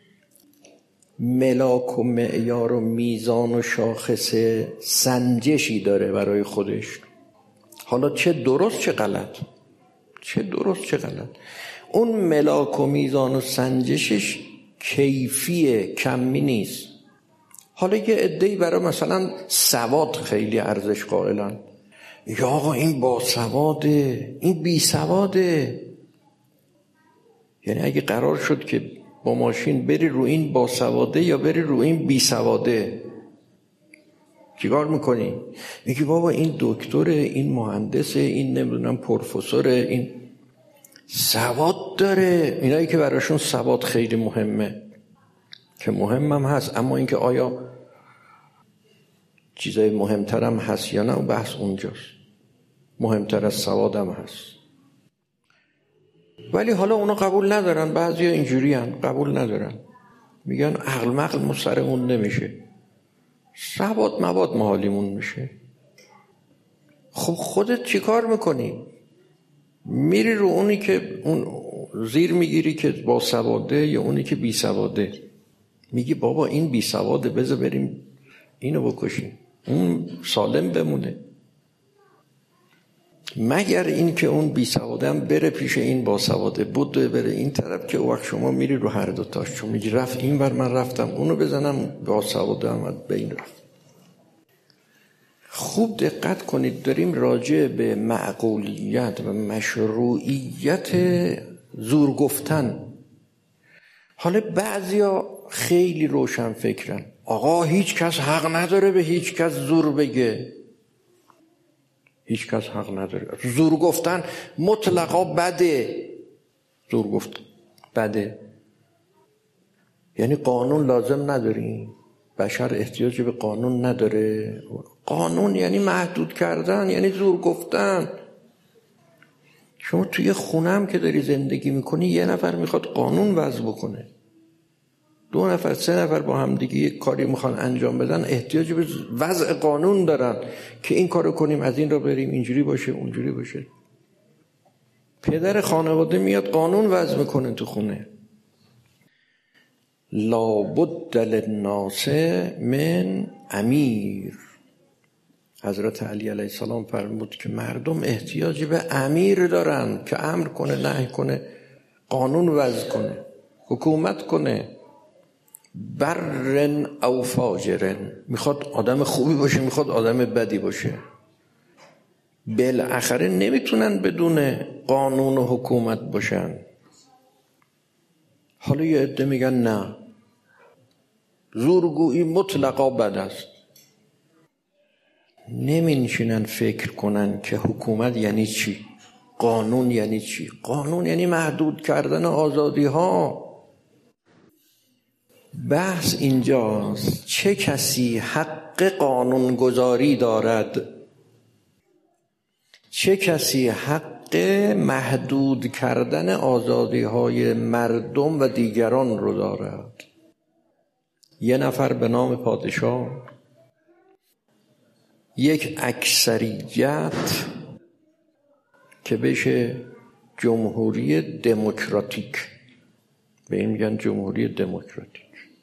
ملاک و معیار و میزان و شاخص سنجشی داره برای خودش، حالا چه درست چه غلط، چه درست چه غلط. اون ملاک و میزان و سنجشش کیفیه، کمی نیست. حالا یه عده‌ای برای مثلا سواد خیلی ارزش قائلن، یا آقا این با سواده، این بی سواده. یعنی اگه قرار شد که با ماشین بری رو این با سواده یا بری رو این بی سواده، چیکار میکنی؟ میگی بابا این دکتره، این مهندسه، این نمیدونم پروفسوره، این سواد داره. اینایی که براشون سواد خیلی مهمه، که مهم هم هست، اما اینکه آیا چیزای مهمتر هم هست یا نه، و بحث اونجاست. مهمتر از سواد هم هست، ولی حالا اونا قبول ندارن. بعضی ها اینجوری هن، قبول ندارن، میگن عقل مقل ما سرمون نمیشه، سواد مواد محالیمون میشه. خب خودت چی کار میکنی؟ میری رو اونی که اون زیر میگیری که با سواده یا اونی که بی سواده. میگی بابا این بی سواده، بذار بریم اینو بکشیم، اون سالم بمونه. مگر این که اون بی سواده هم بره پیش این با سواده، بود بره این طرف، که وقت شما میری رو هر دوتاش، چون میگی رفت این بر من رفتم اونو بزنم، با سواده هم به این رفت. خوب دقت کنید، داریم راجع به معقولیت و مشروعیت زور گفتن. حالا بعضیا خیلی روشن فکرن، آقا هیچ کس حق نداره به هیچ کس زور بگه، هیچ کس حق نداره. زور گفتن مطلقا بده، زور گفت بده، یعنی قانون لازم نداریم، بشر احتیاج به قانون نداره. قانون یعنی محدود کردن، یعنی زور گفتن. شما توی خونه هم که داری زندگی میکنی، یه نفر میخواد قانون وضع بکنه، دو نفر سه نفر با هم دیگه یک کاری میخوان انجام بدن، احتیاج به وضع قانون دارن که این کارو کنیم، از این را بریم، اینجوری باشه اونجوری باشه. پدر خانواده میاد قانون وضع میکنه تو خونه. لابد للناس من امیر. حضرت علی علیه السلام فرمود که مردم احتیاج به امیر دارن که امر کنه، نهی کنه، قانون وضع کنه، حکومت کنه. برن او فاجرن، میخواد آدم خوبی باشه، میخواد آدم بدی باشه. بالاخره نمیتونن بدون قانون و حکومت باشن. حالا یه عده میگن نه، زورگویی مطلقا بد است. نمینشینن فکر کنن که حکومت یعنی چی، قانون یعنی چی. قانون یعنی محدود کردن آزادی ها. بحث اینجاست چه کسی حق قانون گذاری دارد، چه کسی حق محدود کردن آزادی های مردم و دیگران رو دارد. یه نفر به نام پادشاه، یک اکثریت که بشه جمهوری دموکراتیک، به این میگن جمهوری دموکراتیک،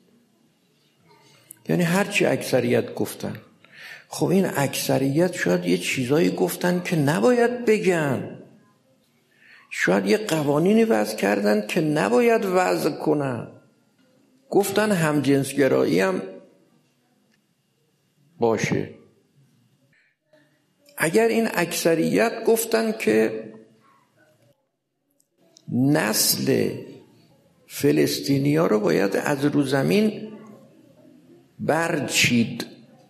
یعنی هرچی اکثریت گفتن. خب این اکثریت شاید یه چیزایی گفتن که نباید بگن، شاید یه قوانینی وضع کردن که نباید وضع کنن. گفتن همجنسگرایی هم باشه. اگر این اکثریت گفتن که نسل فلسطینی ها رو باید از رو زمین برچید،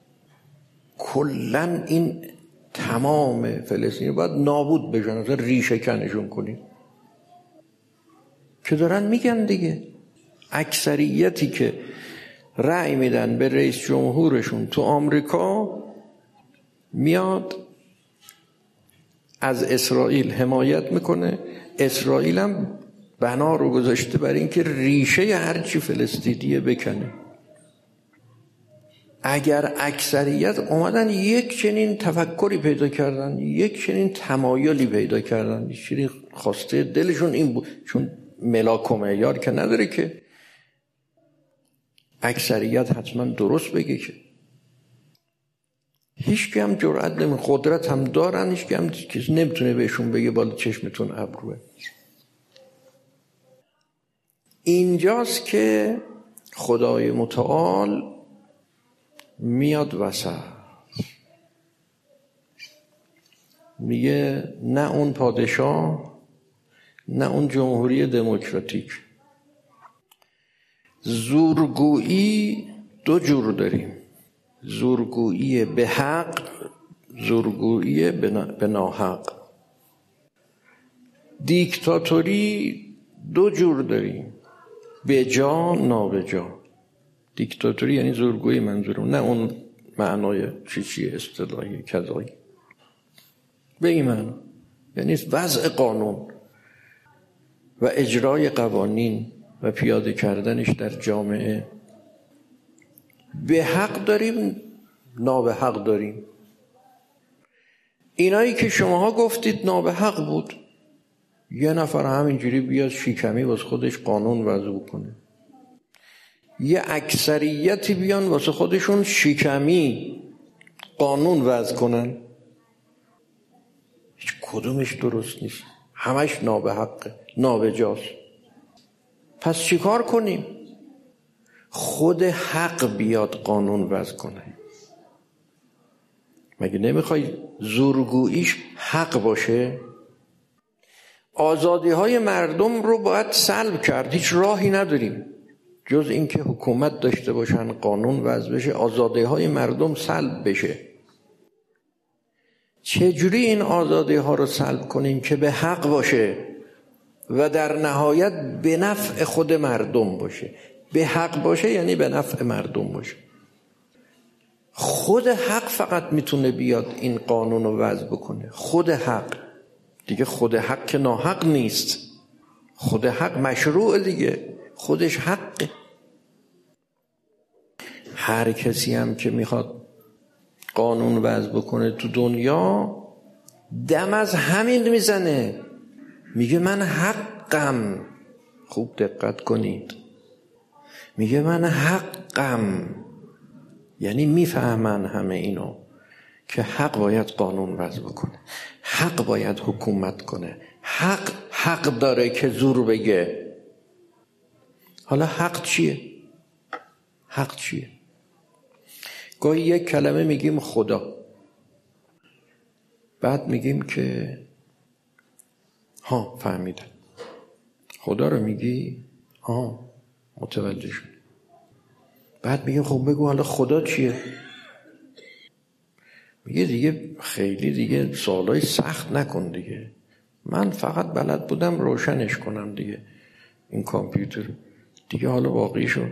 کلن این تمام فلسطینی باید نابود بشن، اصلا ریشه کنشون کنید، که دارن میگن دیگه. اکثریتی که رأی میدن به رئیس جمهورشون تو آمریکا میاد از اسرائیل حمایت میکنه. اسرائیل هم بنا رو گذاشته برای اینکه ریشه هرچی فلسطینیه بکنه. اگر اکثریت اومدن یک چنین تفکری پیدا کردن، یک چنین تمایلی پیدا کردن، یک چنین خواسته دلشون این بود، چون ملاک و معیار که نداره که اکثریت حتما درست بگه، که هیچ که هم جرأت نمی، قدرت هم دارن، هیچ که هم کسی نمیتونه بهشون بگه بالا چشمتون ابروه. اینجاست که خدای متعال میاد وسط، میگه نه اون پادشاه نه اون جمهوری دموکراتیک. زورگویی دو جور داریم، زورگویی به حق، زورگویی به ناحق. دیکتاتوری دو جور داریم، به جا نابجا. دیکتاتوری یعنی زورگویی، منظورم نه اون معنای چی چی اصطلاحی کذایی، به این معنی یعنی وضع قانون و اجرای قوانین و پیاده کردنش در جامعه. به حق داریم، نابه حق داریم. اینایی که شماها گفتید نابه حق بود، یه نفر همینجوری بیاد شیکمی باز خودش قانون وضع کنه. یه اکثریتی بیان واسه خودشون شکمی قانون وضع کنن، هیچ کدومش درست نیست، همش نابحقه، نابجاست. پس چیکار کنیم؟ خود حق بیاد قانون وضع کنه. مگه نمیخوای زورگوییش حق باشه؟ آزادی های مردم رو باید سلب کرد، هیچ راهی نداریم جز اینکه حکومت داشته باشن، قانون وضع بشه، آزادی های مردم سلب بشه. چجوری این آزادی ها رو سلب کنیم که به حق باشه و در نهایت به نفع خود مردم باشه؟ به حق باشه یعنی به نفع مردم باشه. خود حق فقط میتونه بیاد این قانون رو وضع بکنه. خود حق دیگه، خود حق که ناحق نیست، خود حق مشروع دیگه، خودش حقه. هر کسی هم که میخواد قانون وضع بکنه تو دنیا دم از همین میزنه، میگه من حقم. خوب دقت کنید، میگه من حقم، یعنی میفهمن همه اینو که حق باید قانون وضع بکنه، حق باید حکومت کنه، حق حق داره که زور بگه. حالا حق چیه؟ حق چیه؟ گاهی یک کلمه میگیم خدا، بعد میگیم که ها فهمیدم، خدا رو میگی؟ ها متوجه شد. بعد میگیم خب بگو حالا خدا چیه؟ میگه دیگه خیلی دیگه سوالای سخت نکن دیگه، من فقط بلد بودم روشنش کنم دیگه این کامپیوتر دیگه، حالا واقعی شد.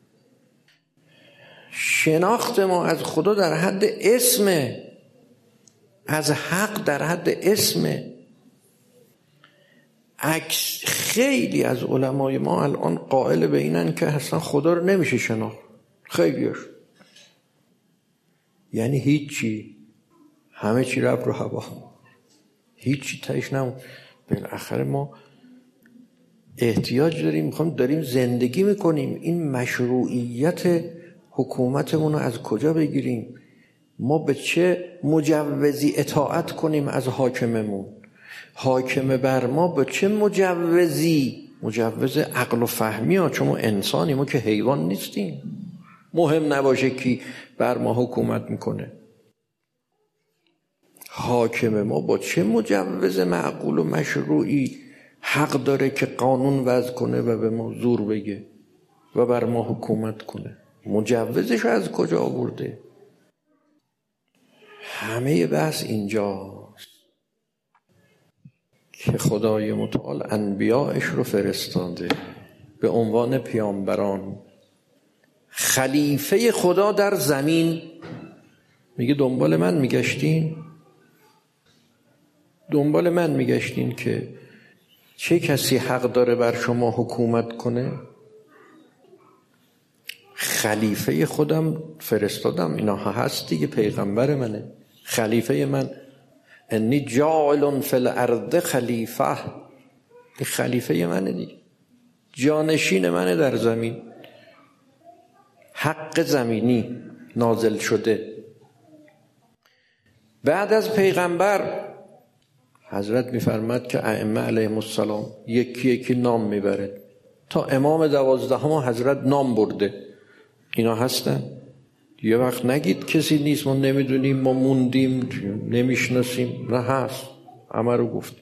شناخت ما از خدا در حد اسمه، از حق در حد اسمه. عکس خیلی از علمای ما الان قائل به اینن که اصلا خدا رو نمیشه شناخت، خیلیش یعنی هیچی، همه چی رفت رو هوا، هیچی تایش نمون. بالاخره ما احتیاج داریم، میخوام داریم زندگی میکنیم، این مشروعیت حکومتمون رو از کجا بگیریم؟ ما به چه مجوزی اطاعت کنیم از حاکممون؟ حاکم بر ما به چه مجوزی؟ مجوز عقل و فهمی ها، چون ما انسانی، ما که حیوان نیستیم. مهم نباشه کی بر ما حکومت میکنه. حاکم ما با چه مجوز معقول و مشروعی حق داره که قانون وضع کنه و به ما زور بگه و بر ما حکومت کنه؟ مجوزش از کجا آورده؟ همه بحث اینجاست که خدای متعال انبیاءش رو فرستاده به عنوان پیامبران، خلیفه خدا در زمین. میگه دنبال من میگشتین، دنبال من میگشتین که چه کسی حق داره بر شما حکومت کنه؟ خلیفه خودم فرستادم، اینا هست دیگه، پیغمبر منه، خلیفه من. انی جاعل فی الارض خلیفه، این خلیفه منه دیگه، جانشین منه در زمین، حق زمینی نازل شده. بعد از پیغمبر حضرت میفرماد که ائمه علیهم السلام یکی یکی نام میبره، تا امام دوازدهم حضرت نام برده. اینا هستن، یه وقت نگید کسی نیست، ما نمیدونیم، ما موندیم، نمیشناسیم، نه هست، همه رو گفت.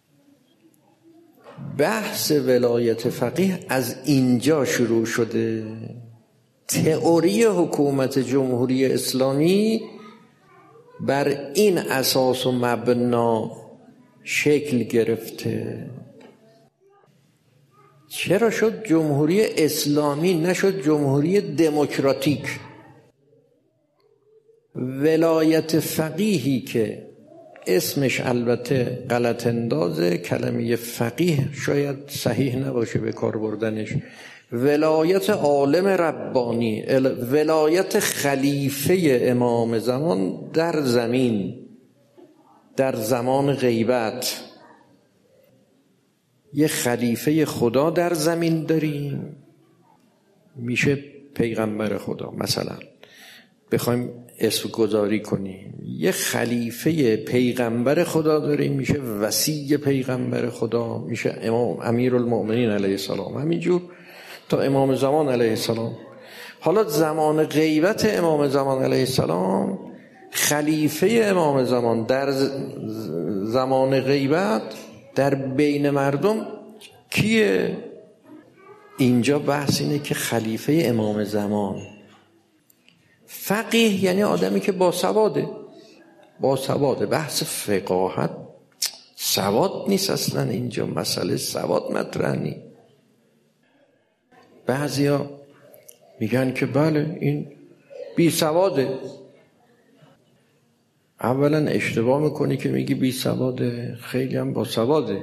بحث ولایت فقیه از اینجا شروع شده. تئوری حکومت جمهوری اسلامی بر این اساس و مبنا شکل گرفته. چرا شد جمهوری اسلامی نشد جمهوری دموکراتیک؟ ولایت فقیهی که اسمش البته غلط اندازه، کلمه فقیه شاید صحیح نباشه به کار بردنش، ولایت عالم ربانی، ولایت خلیفه امام زمان در زمین، در زمان غیبت. یه خلیفه خدا در زمین داریم، میشه پیغمبر خدا مثلا بخوایم اسم گذاری کنیم، یه خلیفه پیغمبر خدا داریم میشه وصی پیغمبر خدا، میشه امام امیرالمؤمنین علیه السلام، همینجور تا امام زمان علیه السلام. حالا زمان غیبت امام زمان علیه السلام، خلیفه امام زمان در زمان غیبت در بین مردم کیه؟ اینجا بحث اینه که خلیفه امام زمان فقیه یعنی آدمی که با سواده، با سواده. بحث فقاهت سواد نیست اصلا، اینجا مسئله سواد مطرح نیست. بعضیا میگن که بله این بی سواده. اولا اشتباه میکنی که میگی بی سواده، خیلی هم با سواده،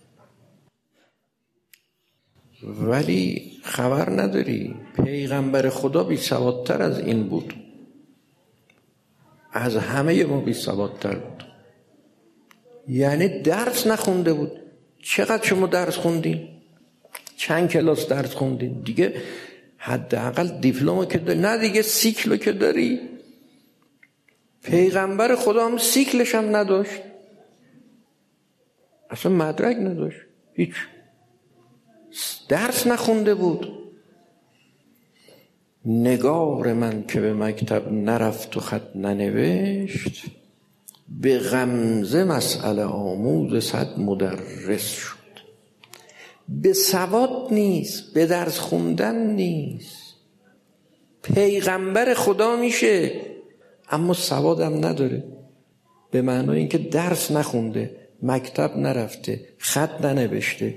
ولی خبر نداری پیغمبر خدا بی سوادتر از این بود، از همه ما بی سوادتر بود. یعنی درس نخونده بود. چقدر شما درس خوندین؟ چند کلاس درس خوندین؟ دیگه حداقل دیپلمو که داری، نه دیگه سیکلو که داری. پیغمبر خدا هم سیکلش هم نداشت، اصلا مدرک نداشت، هیچ درس نخونده بود. نگار من که به مکتب نرفت و خط ننوشت، به غمزه مسئله آموز صد مدرس شد. به سواد نیست، به درس خوندن نیست. پیغمبر خدا میشه اما سوادم نداره، به معنای اینکه درس نخونده، مکتب نرفته، خط ننوشته.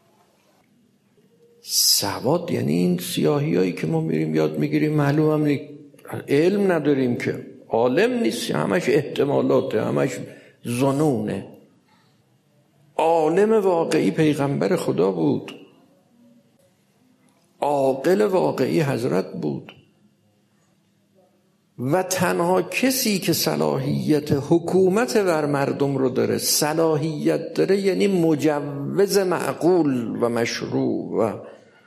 سواد یعنی این سیاهی هایی که ما میریم یاد میگیریم، معلوم هم نی... علم نداریم که، عالم نیست، همش احتمالاته، همش ظنونه. عالم واقعی پیغمبر خدا بود، عاقل واقعی حضرت بود، و تنها کسی که صلاحیت حکومت بر مردم رو داره، صلاحیت داره یعنی مجوز معقول و مشروع و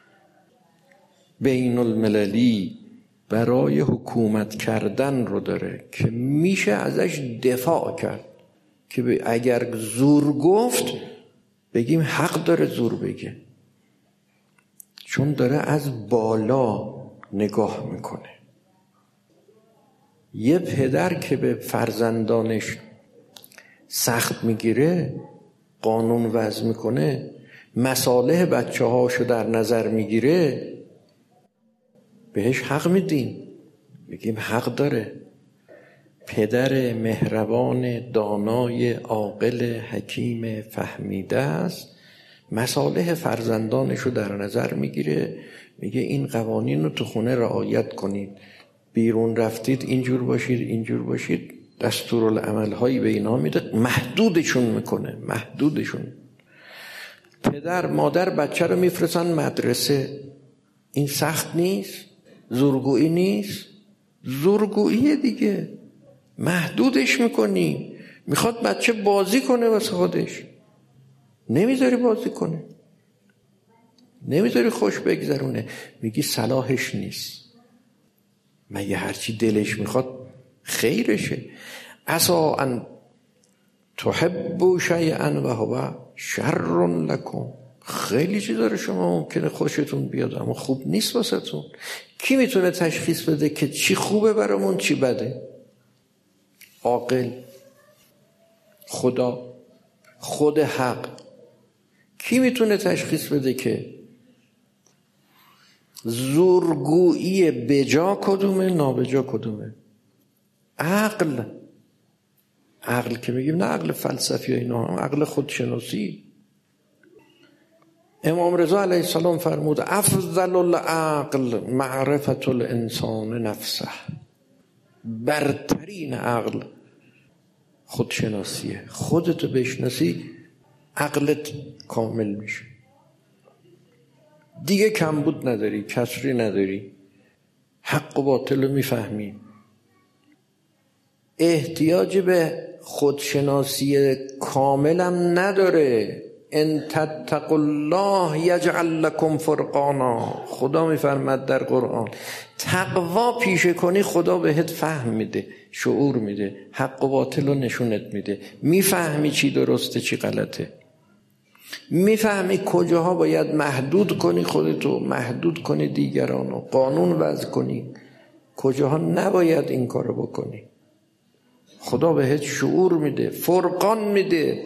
بین المللی برای حکومت کردن رو داره که میشه ازش دفاع کرد، که اگر زور گفت بگیم حق داره زور بگه، چون داره از بالا نگاه میکنه. یه پدر که به فرزندانش سخت میگیره، قانون وضع میکنه، مصالح بچه هاشو در نظر میگیره، بهش حق میدیم، بگیم حق داره. پدر مهربان دانای عاقل حکیم فهمیده است، مصالح فرزندانشو در نظر میگیره، میگه این قوانین رو تو خونه رعایت کنید، بیرون رفتید اینجور باشید اینجور باشید، دستورالعمل هایی به اینا میده، محدودشون میکنه، محدودشون. پدر مادر بچه رو میفرستن مدرسه، این سخت نیست؟ زورگویی نیست؟ زورگویی دیگه، محدودش میکنی. میخواد بچه بازی کنه واسه خودش، نمیذاری بازی کنه، نمیذاری خوش بگذرونه، میگی صلاحش نیست. مگه هرچی دلش میخواد خیرشه؟ عسا ان تحبوا شیئا و هو شر لکم. خیلی چیز داره شما ممکنه خوشتون بیاد اما خوب نیست واسهتون. کی میتونه تشخیص بده که چی خوبه برامون چی بده؟ عاقل، خدا، خود حق. کی میتونه تشخیص بده که زورگویی بجا کدومه نابجا کدومه؟ عقل. عقل که میگیم نه عقل فلسفی و اینا، عقل خودشناسی. امام رضا علیه السلام فرمود افضل العقل معرفت الانسان نفسه. برترین عقل خودشناسیه. خودتو بشناسی عقلت کامل میشه، دیگه کمبود نداری، کسری نداری، حق و باطل رو میفهمی. احتیاج به خودشناسی کاملم نداره، ان تتقوا الله یجعل لکم فرقانا. خدا میفرماد در قرآن تقوا پیشه کنی خدا بهت فهم میده، شعور میده، حق و باطل رو نشونت میده، میفهمی چی درسته چی غلطه، میفهمی کجاها باید محدود کنی خودتو، محدود کنی دیگرانو، قانون وضع کنی، کجاها نباید این کارو بکنی. خدا بهت شعور میده، فرقان میده.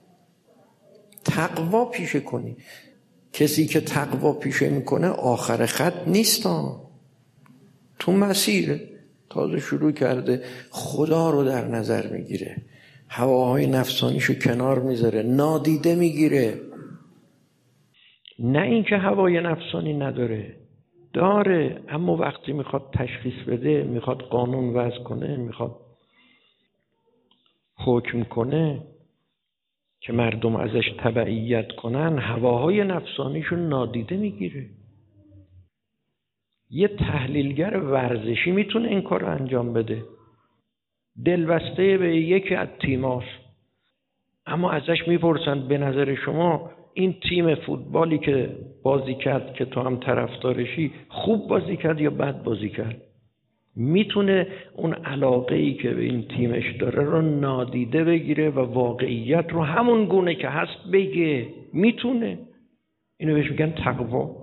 تقوا پیشه کنی. کسی که تقوا پیشه میکنه آخر خط نیست، تو مسیره، تازه شروع کرده، خدا رو در نظر میگیره، هواهای نفسانیشو کنار میذاره، نادیده میگیره. نه اینکه هوای نفسانی نداره، داره، اما وقتی میخواد تشخیص بده، میخواد قانون وضع کنه، میخواد حکم کنه که مردم ازش تبعیت کنن، هواهای نفسانیشون نادیده میگیره. یه تحلیلگر ورزشی میتونه این کار رو انجام بده، دلبسته به یکی از تیماش، اما ازش میپرسند به نظر شما این تیم فوتبالی که بازی کرد که تو هم طرفدارشی خوب بازی کرد یا بد بازی کرد؟ میتونه اون علاقه‌ای که به این تیمش داره رو نادیده بگیره و واقعیت رو همون گونه که هست بگه. میتونه. اینو بهش میگن تقوا.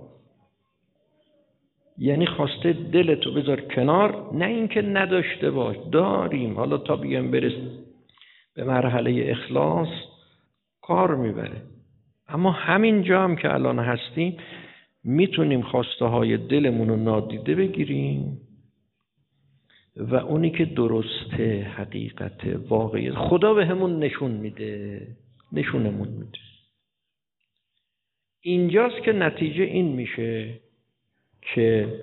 یعنی خواسته دلتو بذار کنار، نه اینکه نداشته باش، داریم. حالا تا بیایم برس به مرحله اخلاص کار میبره، اما همین جا هم که الان هستیم میتونیم خواسته های دلمون رو نادیده بگیریم و اونی که درسته، حقیقت، واقعیت، خدا به همون نشون میده، نشونمون میده. اینجاست که نتیجه این میشه که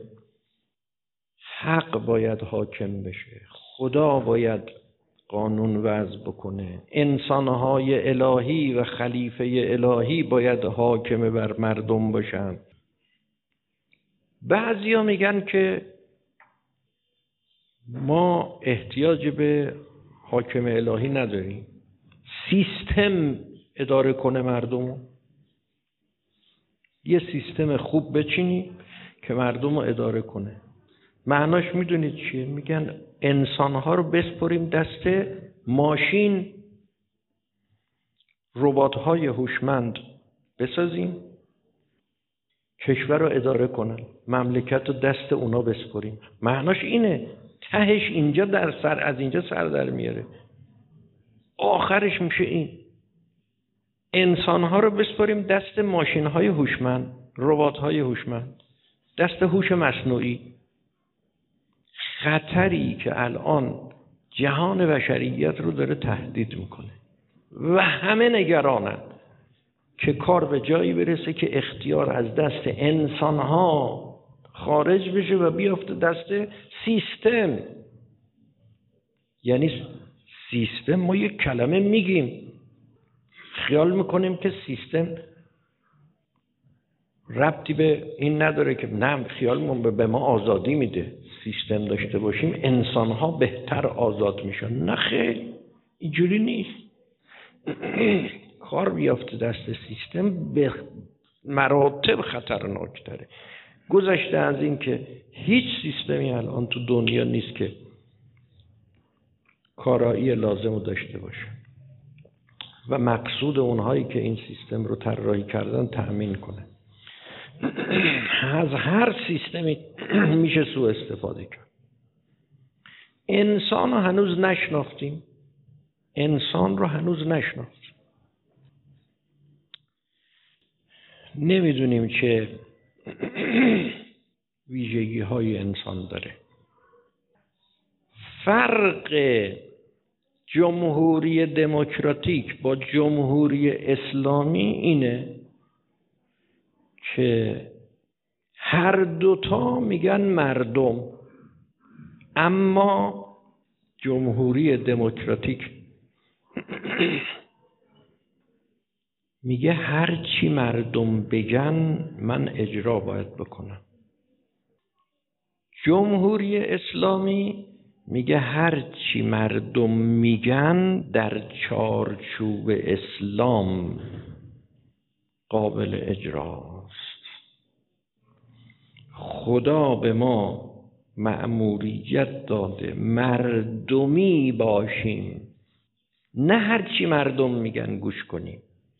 حق باید حاکم بشه، خدا باید قانون وضع بکنه، انسانهای الهی و خلیفه الهی باید حاکم بر مردم باشن. بعضیا میگن که ما احتیاج به حاکم الهی نداریم، سیستم اداره کنه مردم. یه سیستم خوب بچینی که مردم رو اداره کنه. معناش میدونید چیه؟ میگن انسانها رو بسپریم دست ماشین، ربات‌های هوشمند بسازیم، کشور رو اداره کنن، مملکت رو دست اونا بسپریم. معناش اینه. تهش اینجا در سر از اینجا سر در میاره، آخرش میشه این: انسانها رو بسپریم دست ماشین‌های هوشمند، ربات‌های هوشمند، دست هوش مصنوعی. خطری که الان جهان بشریت رو داره تهدید میکنه و همه نگرانن که کار به جایی برسه که اختیار از دست انسانها خارج بشه و بیافته دست سیستم. یعنی سیستم، ما یک کلمه میگیم، خیال میکنیم که سیستم ربطی به این نداره که نه، خیالمون به ما آزادی میده. سیستم داشته باشیم انسانها بهتر آزاد میشن. نه خیر، اینجوری نیست. کار بیافته دست سیستم به مراتب خطرناکتره. گذشته از این که هیچ سیستمی الان تو دنیا نیست که کارایی لازم رو داشته باشه و مقصود اونهایی که این سیستم رو طراحی کردن تأمین کنه. از هر سیستمی میشه سوء استفاده کرد. انسان رو هنوز نشناختیم، انسان رو هنوز نشناختیم، نمیدونیم چه ویژگی های انسان داره. فرق جمهوری دموکراتیک با جمهوری اسلامی اینه که هر دوتا میگن مردم، اما جمهوری دموکراتیک میگه هر چی مردم بگن من اجرا باید بکنم. جمهوری اسلامی میگه هر چی مردم میگن در چارچوب اسلام قابل اجراست. خدا به ما مأموریت داده مردمی باشیم، نه هرچی مردم میگن گوش کنیم.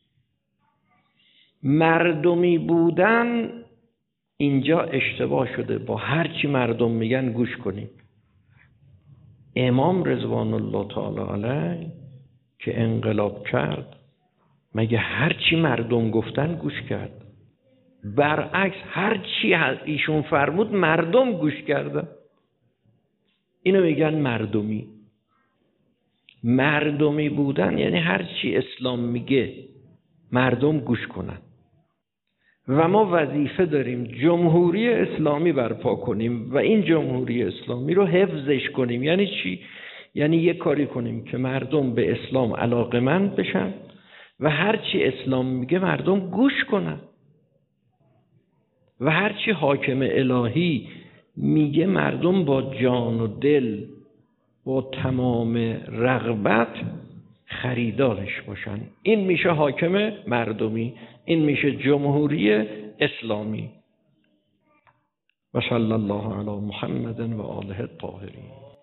مردمی بودن اینجا اشتباه شده، با هرچی مردم میگن گوش کنیم. امام رضوان الله تعالی علیه که انقلاب کرد، مگه هرچی مردم گفتن گوش کرد؟ برعکس هرچی ایشون فرمود مردم گوش کردن. اینو میگن مردمی. مردمی بودن یعنی هرچی اسلام میگه مردم گوش کنن. و ما وظیفه داریم جمهوری اسلامی برپا کنیم و این جمهوری اسلامی رو حفظش کنیم. یعنی چی؟ یعنی یه کاری کنیم که مردم به اسلام علاقمند بشن و هرچی اسلام میگه مردم گوش کنن و هرچی حاکم الهی میگه مردم با جان و دل، با تمام رغبت خریدارش باشن. این میشه حاکم مردمی، این میشه جمهوری اسلامی. و صلی الله علی محمد و آله الطاهرین.